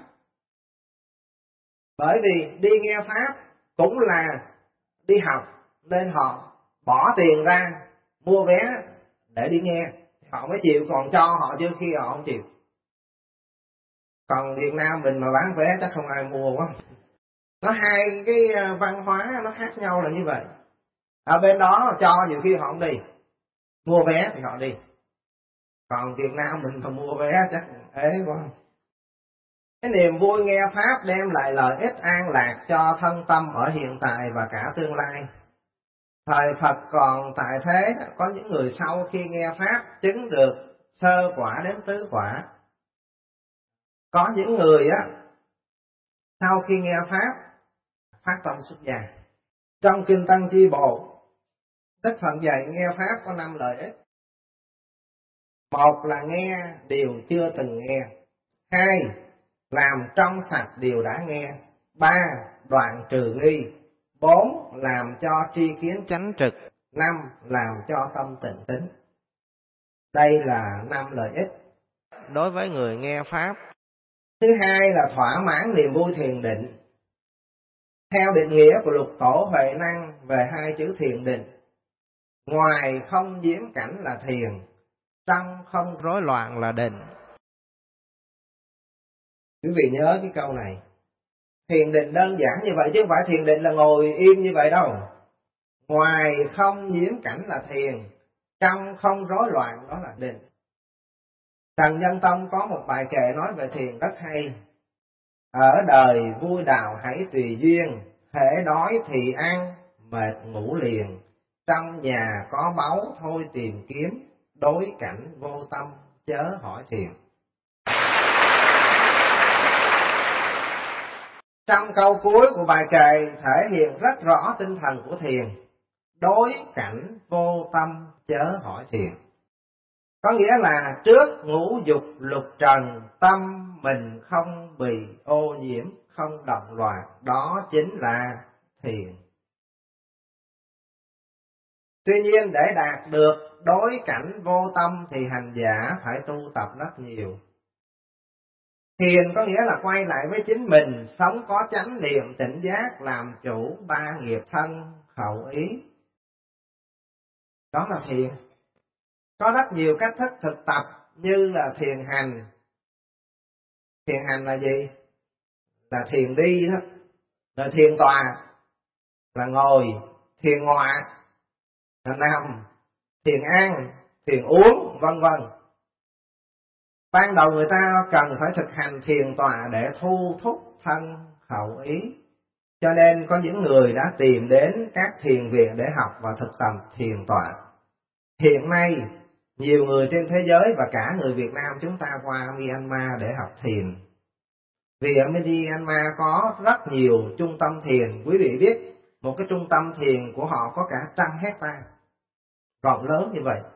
Bởi vì đi nghe Pháp cũng là đi học, nên họ bỏ tiền ra mua vé để đi nghe. Họ mới chịu, còn cho họ chưa khi họ không chịu. Còn Việt Nam mình mà bán vé chắc không ai mua quá. Nó hai cái văn hóa nó khác nhau là như vậy. Ở bên đó cho nhiều khi họ không đi, mua vé thì họ đi. Còn Việt Nam mình mà mua vé chắc ế quá. Cái niềm vui nghe Pháp đem lại lợi ích an lạc cho thân tâm ở hiện tại và cả tương lai. Thời Phật còn tại thế, có những người sau khi nghe Pháp chứng được sơ quả đến tứ quả. Có những người á sau khi nghe Pháp phát tâm xuất gia. Trong Kinh Tăng Chi Bộ, Đức Phật dạy nghe Pháp có năm lợi ích. Một là nghe điều chưa từng nghe. Hai, làm trong sạch điều đã nghe. Ba, đoạn trừ nghi. Bốn, làm cho tri kiến chánh trực. Năm, làm cho tâm tịnh tín. Đây là năm lợi ích đối với người nghe Pháp. Thứ hai là thỏa mãn niềm vui thiền định. Theo định nghĩa của Lục Tổ Huệ Năng về hai chữ thiền định, ngoài không nhiễm cảnh là thiền, trong không rối loạn là định. Quý vị nhớ cái câu này. Thiền định đơn giản như vậy chứ không phải thiền định là ngồi im như vậy đâu. Ngoài không nhiễm cảnh là thiền, trong không rối loạn đó là định. Trần Nhân Tông có một bài kệ nói về thiền rất hay. Ở đời vui đào hãy tùy duyên, hễ đói thì ăn, mệt ngủ liền. Trong nhà có báu thôi tìm kiếm, đối cảnh vô tâm chớ hỏi thiền. Trong câu cuối của bài kệ thể hiện rất rõ tinh thần của thiền. Đối cảnh vô tâm chớ hỏi thiền. Có nghĩa là trước ngũ dục lục trần, tâm mình không bị ô nhiễm, không động loạn, đó chính là thiền. Tuy nhiên để đạt được đối cảnh vô tâm thì hành giả phải tu tập rất nhiều. Thiền có nghĩa là quay lại với chính mình, sống có chánh niệm tỉnh giác, làm chủ ba nghiệp thân, khẩu ý. Đó là thiền. Có rất nhiều cách thức thực tập như là thiền hành. Thiền hành là gì? Là thiền đi đó. Rồi thiền tọa là ngồi, thiền ngọa là nằm, thiền ăn, thiền uống, vân vân. Ban đầu người ta cần phải thực hành thiền tọa để thu thúc thân khẩu ý. Cho nên có những người đã tìm đến các thiền viện để học và thực tập thiền tọa. Hiện nay, nhiều người trên thế giới và cả người Việt Nam chúng ta qua Myanmar để học thiền. Vì ở Myanmar có rất nhiều trung tâm thiền. Quý vị biết, một cái trung tâm thiền của họ có cả trăm hectare, rộng lớn như vậy.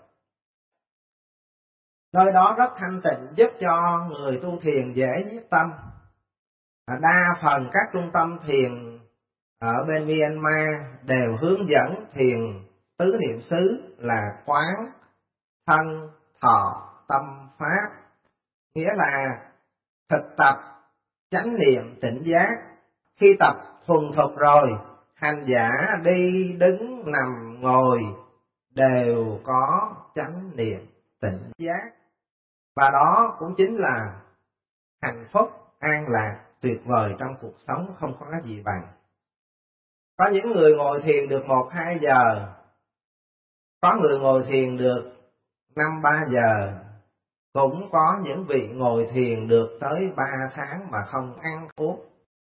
Nơi đó rất thanh tịnh, giúp cho người tu thiền dễ nhiếp tâm. Đa phần các trung tâm thiền ở bên Myanmar đều hướng dẫn thiền tứ niệm xứ là quán, thân, thọ, tâm, pháp. Nghĩa là thực tập chánh niệm tỉnh giác. Khi tập thuần thục rồi, hành giả đi, đứng, nằm, ngồi đều có chánh niệm tỉnh giác. Và đó cũng chính là hạnh phúc, an lạc, tuyệt vời trong cuộc sống, không có cái gì bằng. Có những người ngồi thiền được một hai giờ, có người ngồi thiền được năm ba giờ, cũng có những vị ngồi thiền được tới ba tháng mà không ăn uống.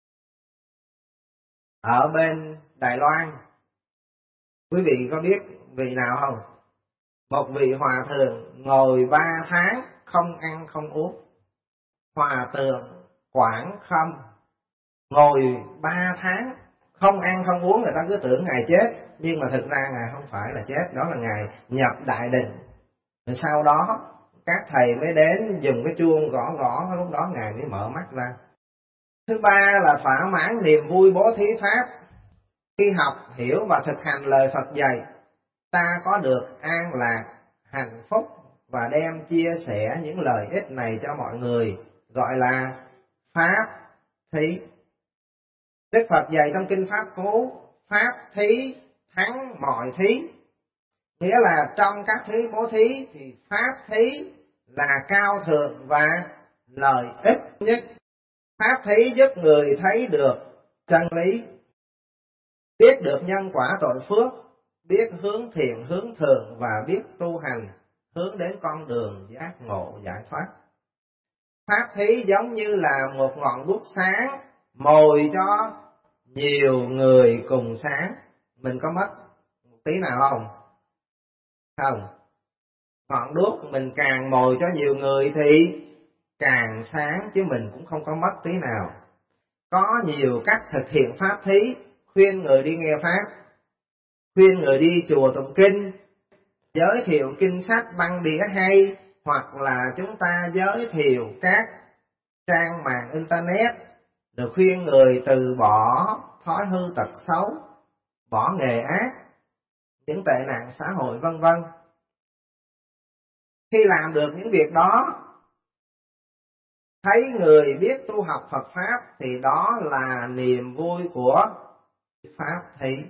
Ở bên Đài Loan, quý vị có biết vị nào không? Một vị hòa thượng ngồi ba tháng không ăn không uống. Hòa thượng Quảng Khâm ngồi ba tháng không ăn không uống, người ta cứ tưởng Ngài chết, nhưng mà thực ra Ngài không phải là chết, đó là Ngài nhập đại định. Rồi sau đó các thầy mới đến dùng cái chuông gõ gõ, lúc đó Ngài mới mở mắt ra. Thứ ba là thỏa mãn niềm vui bố thí pháp. Khi học, hiểu và thực hành lời Phật dạy, ta có được an lạc, hạnh phúc và đem chia sẻ những lợi ích này cho mọi người, gọi là pháp thí. Đức Phật dạy trong kinh Pháp Cú, pháp thí thắng mọi thí. Nghĩa là trong các thí bố thí thì pháp thí là cao thượng và lợi ích nhất. Pháp thí giúp người thấy được chân lý, biết được nhân quả tội phước, biết hướng thiện hướng thượng và biết tu hành hướng đến con đường giác ngộ giải thoát. Pháp thí giống như là một ngọn đuốc sáng mồi cho nhiều người cùng sáng. Mình có mất một tí nào không? Không. Ngọn đuốc mình càng mồi cho nhiều người thì càng sáng, chứ mình cũng không có mất tí nào. Có nhiều cách thực hiện pháp thí, khuyên người đi nghe pháp, khuyên người đi chùa tụng kinh, giới thiệu kinh sách băng đĩa hay, hoặc là chúng ta giới thiệu các trang mạng internet, được khuyên người từ bỏ thói hư tật xấu, bỏ nghề ác, những tệ nạn xã hội vân vân. Khi làm được những việc đó, thấy người biết tu học Phật Pháp thì đó là niềm vui của Pháp thí.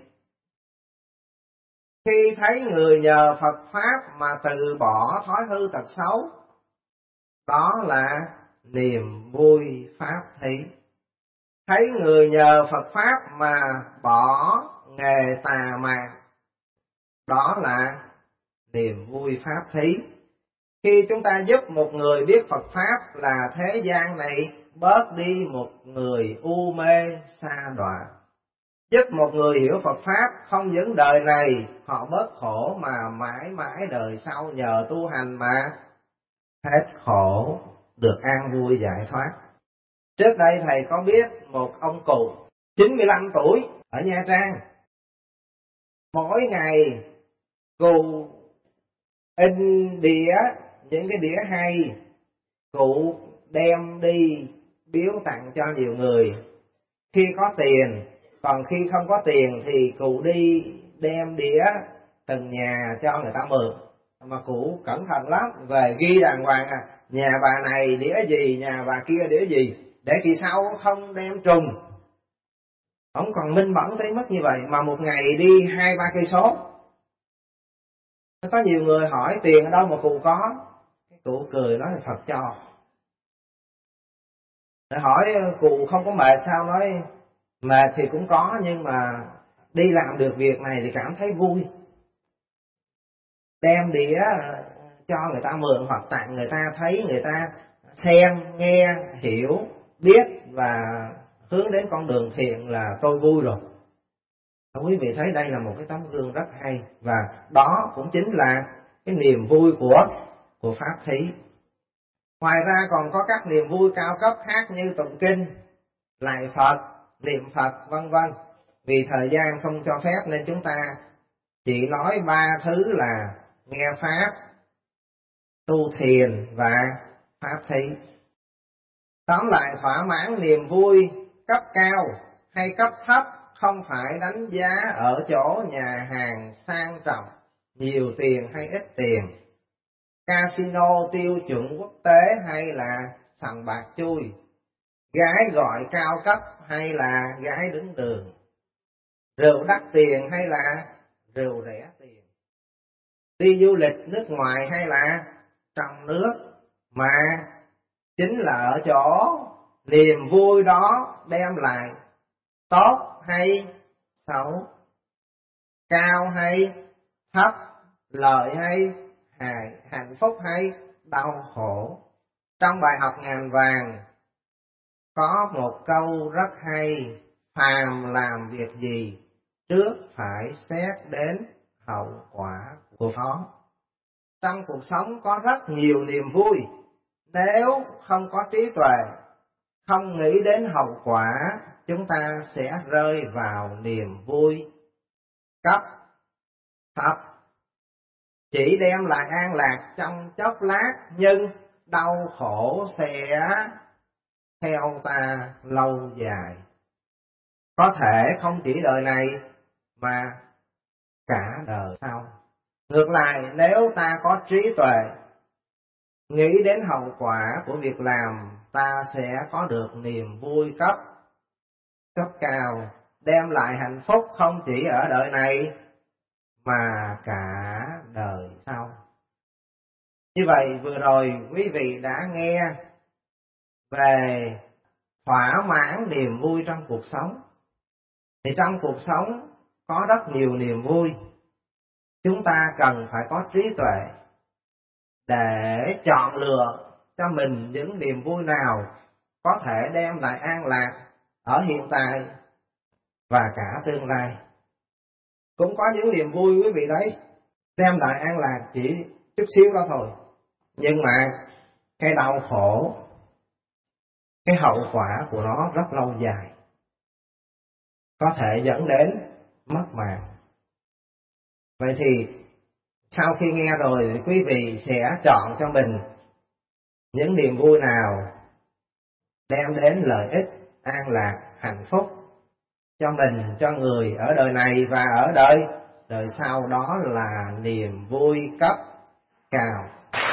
Khi thấy người nhờ Phật Pháp mà từ bỏ thói hư tật xấu, đó là niềm vui Pháp thí. Thấy người nhờ Phật Pháp mà bỏ nghề tà mạn, đó là niềm vui Pháp thí. Khi chúng ta giúp một người biết Phật Pháp là thế gian này bớt đi một người u mê sa đọa. Giúp một người hiểu Phật Pháp không những đời này họ bớt khổ mà mãi mãi đời sau nhờ tu hành mà hết khổ, được an vui giải thoát. Trước đây thầy có biết một ông cụ chín mươi lăm tuổi ở Nha Trang. Mỗi ngày cụ in đĩa, những cái đĩa hay, cụ đem đi biếu tặng cho nhiều người khi có tiền, còn khi không có tiền thì cụ đi đem đĩa từng nhà cho người ta mượn. Mà cụ cẩn thận lắm, về ghi đàng hoàng à, nhà bà này đĩa gì, nhà bà kia đĩa gì, để kỳ sau không đem trùng. Ông còn minh bẩn tới mức như vậy, mà một ngày đi hai ba cây số. Có nhiều người hỏi tiền ở đâu mà cụ có, cụ cười nói là Phật cho. Để hỏi cụ không có mệt sao, nói mệt thì cũng có, nhưng mà đi làm được việc này thì cảm thấy vui. Đem đĩa cho người ta mượn hoặc tặng người ta, thấy người ta xem, nghe, hiểu, biết và hướng đến con đường thiện là tôi vui rồi. Quý vị thấy đây là một cái tấm gương rất hay, và đó cũng chính là cái niềm vui của của pháp thí. Ngoài ra còn có các niềm vui cao cấp khác như tụng kinh, lạy Phật, niệm Phật vân vân. Vì thời gian không cho phép nên chúng ta chỉ nói ba thứ là nghe pháp, tu thiền và pháp thí. Tóm lại, thỏa mãn niềm vui cấp cao hay cấp thấp không phải đánh giá ở chỗ nhà hàng sang trọng, nhiều tiền hay ít tiền, casino tiêu chuẩn quốc tế hay là sòng bạc chui, gái gọi cao cấp hay là gái đứng đường, rượu đắt tiền hay là rượu rẻ tiền, đi du lịch nước ngoài hay là trong nước, mà chính là ở chỗ niềm vui đó đem lại tốt hay xấu, cao hay thấp, lợi hay hại, hạnh phúc hay đau khổ. Trong bài học ngàn vàng có một câu rất hay: phàm làm việc gì trước phải xét đến hậu quả của nó. Trong cuộc sống có rất nhiều niềm vui, nếu không có trí tuệ, không nghĩ đến hậu quả, chúng ta sẽ rơi vào niềm vui cấp thấp, chỉ đem lại an lạc trong chốc lát, nhưng đau khổ sẽ theo ta lâu dài. Có thể không chỉ đời này mà cả đời sau. Ngược lại, nếu ta có trí tuệ, nghĩ đến hậu quả của việc làm, ta sẽ có được niềm vui cấp cấp cao, đem lại hạnh phúc không chỉ ở đời này mà cả đời sau. Như vậy, vừa rồi quý vị đã nghe về thỏa mãn niềm vui trong cuộc sống. Thì trong cuộc sống có rất nhiều niềm vui, chúng ta cần phải có trí tuệ để chọn lựa cho mình những niềm vui nào có thể đem lại an lạc ở hiện tại và cả tương lai. Cũng có những niềm vui quý vị đấy, đem lại an lạc chỉ chút xíu đó thôi, nhưng mà cái đau khổ, cái hậu quả của nó rất lâu dài, có thể dẫn đến mất mạng. Vậy thì sau khi nghe rồi thì quý vị sẽ chọn cho mình những niềm vui nào đem đến lợi ích, an lạc, hạnh phúc cho mình, cho người ở đời này và ở đời đời sau, đó là niềm vui cấp cao.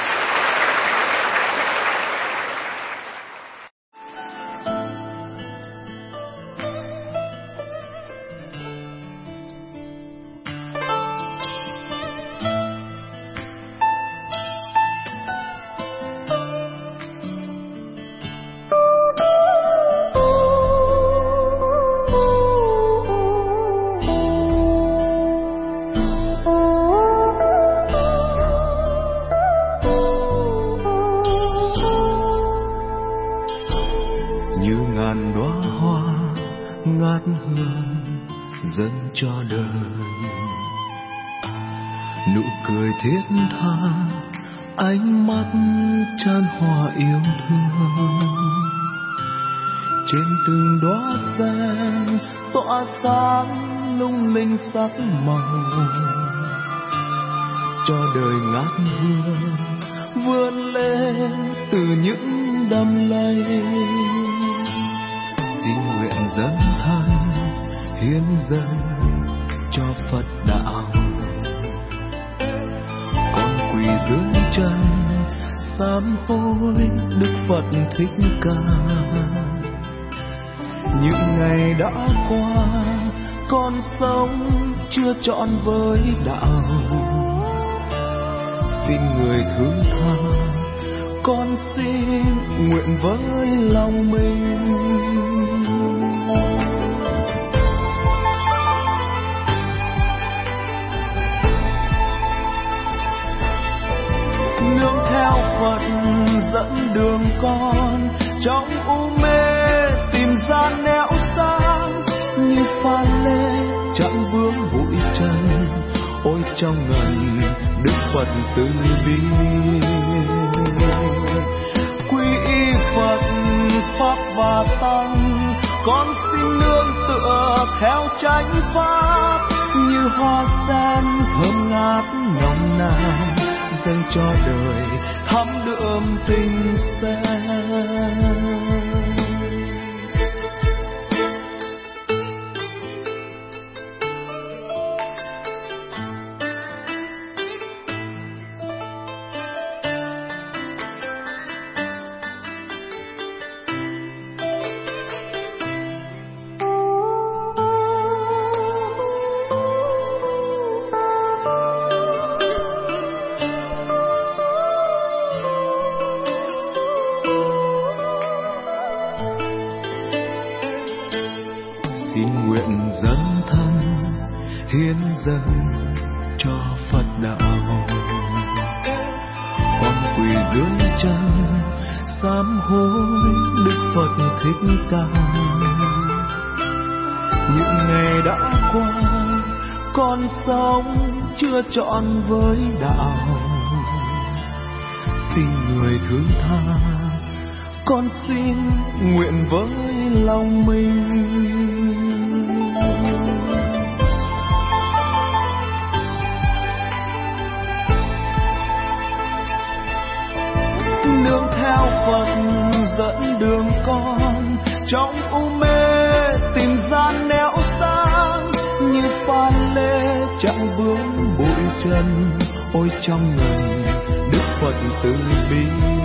Thiết tha ánh mắt chan hòa yêu thương, trên từng đóa sen tỏa sáng lung linh sắc màu, cho đời ngát hương vươn lên từ những đầm lầy. Xin nguyện dấn thân hiến dâng cho Phật đạo, quỳ dưới chân sám hối Đức Phật Thích Ca. Những ngày đã qua con sống chưa trọn với đạo, xin người thứ tha, con xin nguyện với lòng mình. Nương theo Phật dẫn đường con, trong u mê tìm ra nẻo sáng, như pha lê chẳng vướng bụi trần. Ôi trong ngần Đức Phật từ bi, quy y Phật pháp và tăng, con xin nương tựa theo chánh pháp, như hoa sen thơm ngát nồng nàn, dâng cho đời thắm đượm tình sen. Hiến dâng cho Phật đạo, con quỳ dưới chân sám hối Đức Phật Thích Ca. Những ngày đã qua con sống chưa trọn với đạo, xin người thứ tha, con xin nguyện với lòng mình. Nương theo Phật dẫn đường con, trong u mê tìm ra nẻo sáng, như pha chân, ôi trong ngần Đức Phật từ bi.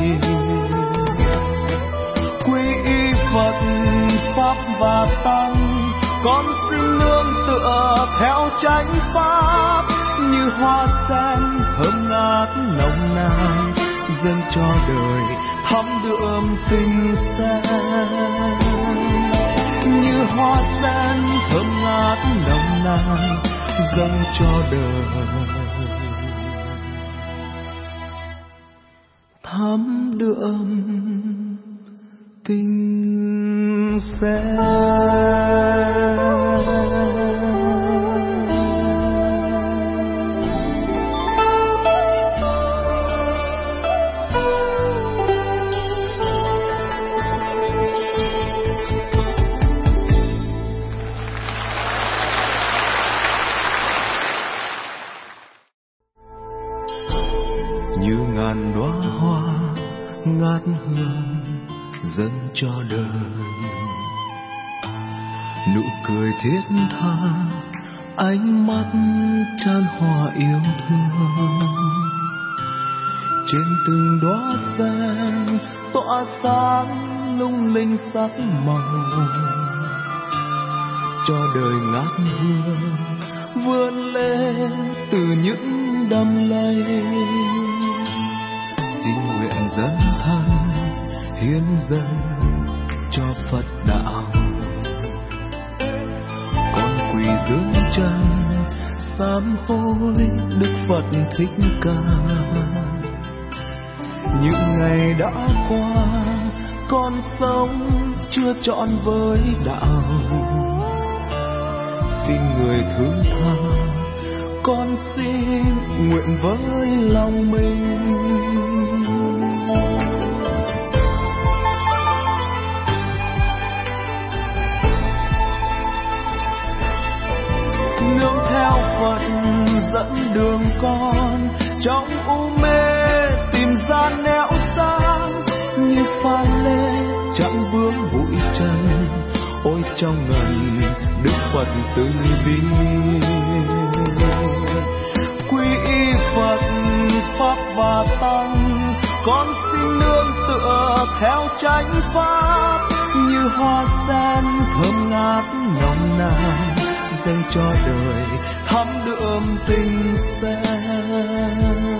Quy y Phật Pháp và Tăng, con xin nương tựa theo chánh pháp, như hoa sen thơm ngát nồng nàn, dâng cho đời thắm đượm tình sen. Như hoa sen thơm ngát nồng nàn, dâng cho đời thắm đượm tình sen. Như ngàn đóa hoa ngát hương dâng cho đời, nụ cười thiết tha, ánh mắt tràn hòa yêu thương. Trên từng đóa sen tỏa sáng lung linh sắc màu, cho đời ngát hương vươn lên từ những đầm lầy. Xin nguyện dấn thân hiến dâng cho Phật đạo, con quỳ dưới chân sám hối Đức Phật Thích Ca. Những ngày đã qua con sống chưa trọn với đạo, xin người thứ tha, con xin nguyện với lòng mình. Nương theo Phật dẫn đường con, trong u mê tìm ra nẻo sáng, như pha lê chẳng vướng bụi trần, ôi trong ngần Đức Phật từ bi. Quy y Phật Pháp và Tăng, con xin nương tựa theo chánh pháp, như hoa sen thơm ngát nồng nàn, dâng cho đời thắm đượm tình sen.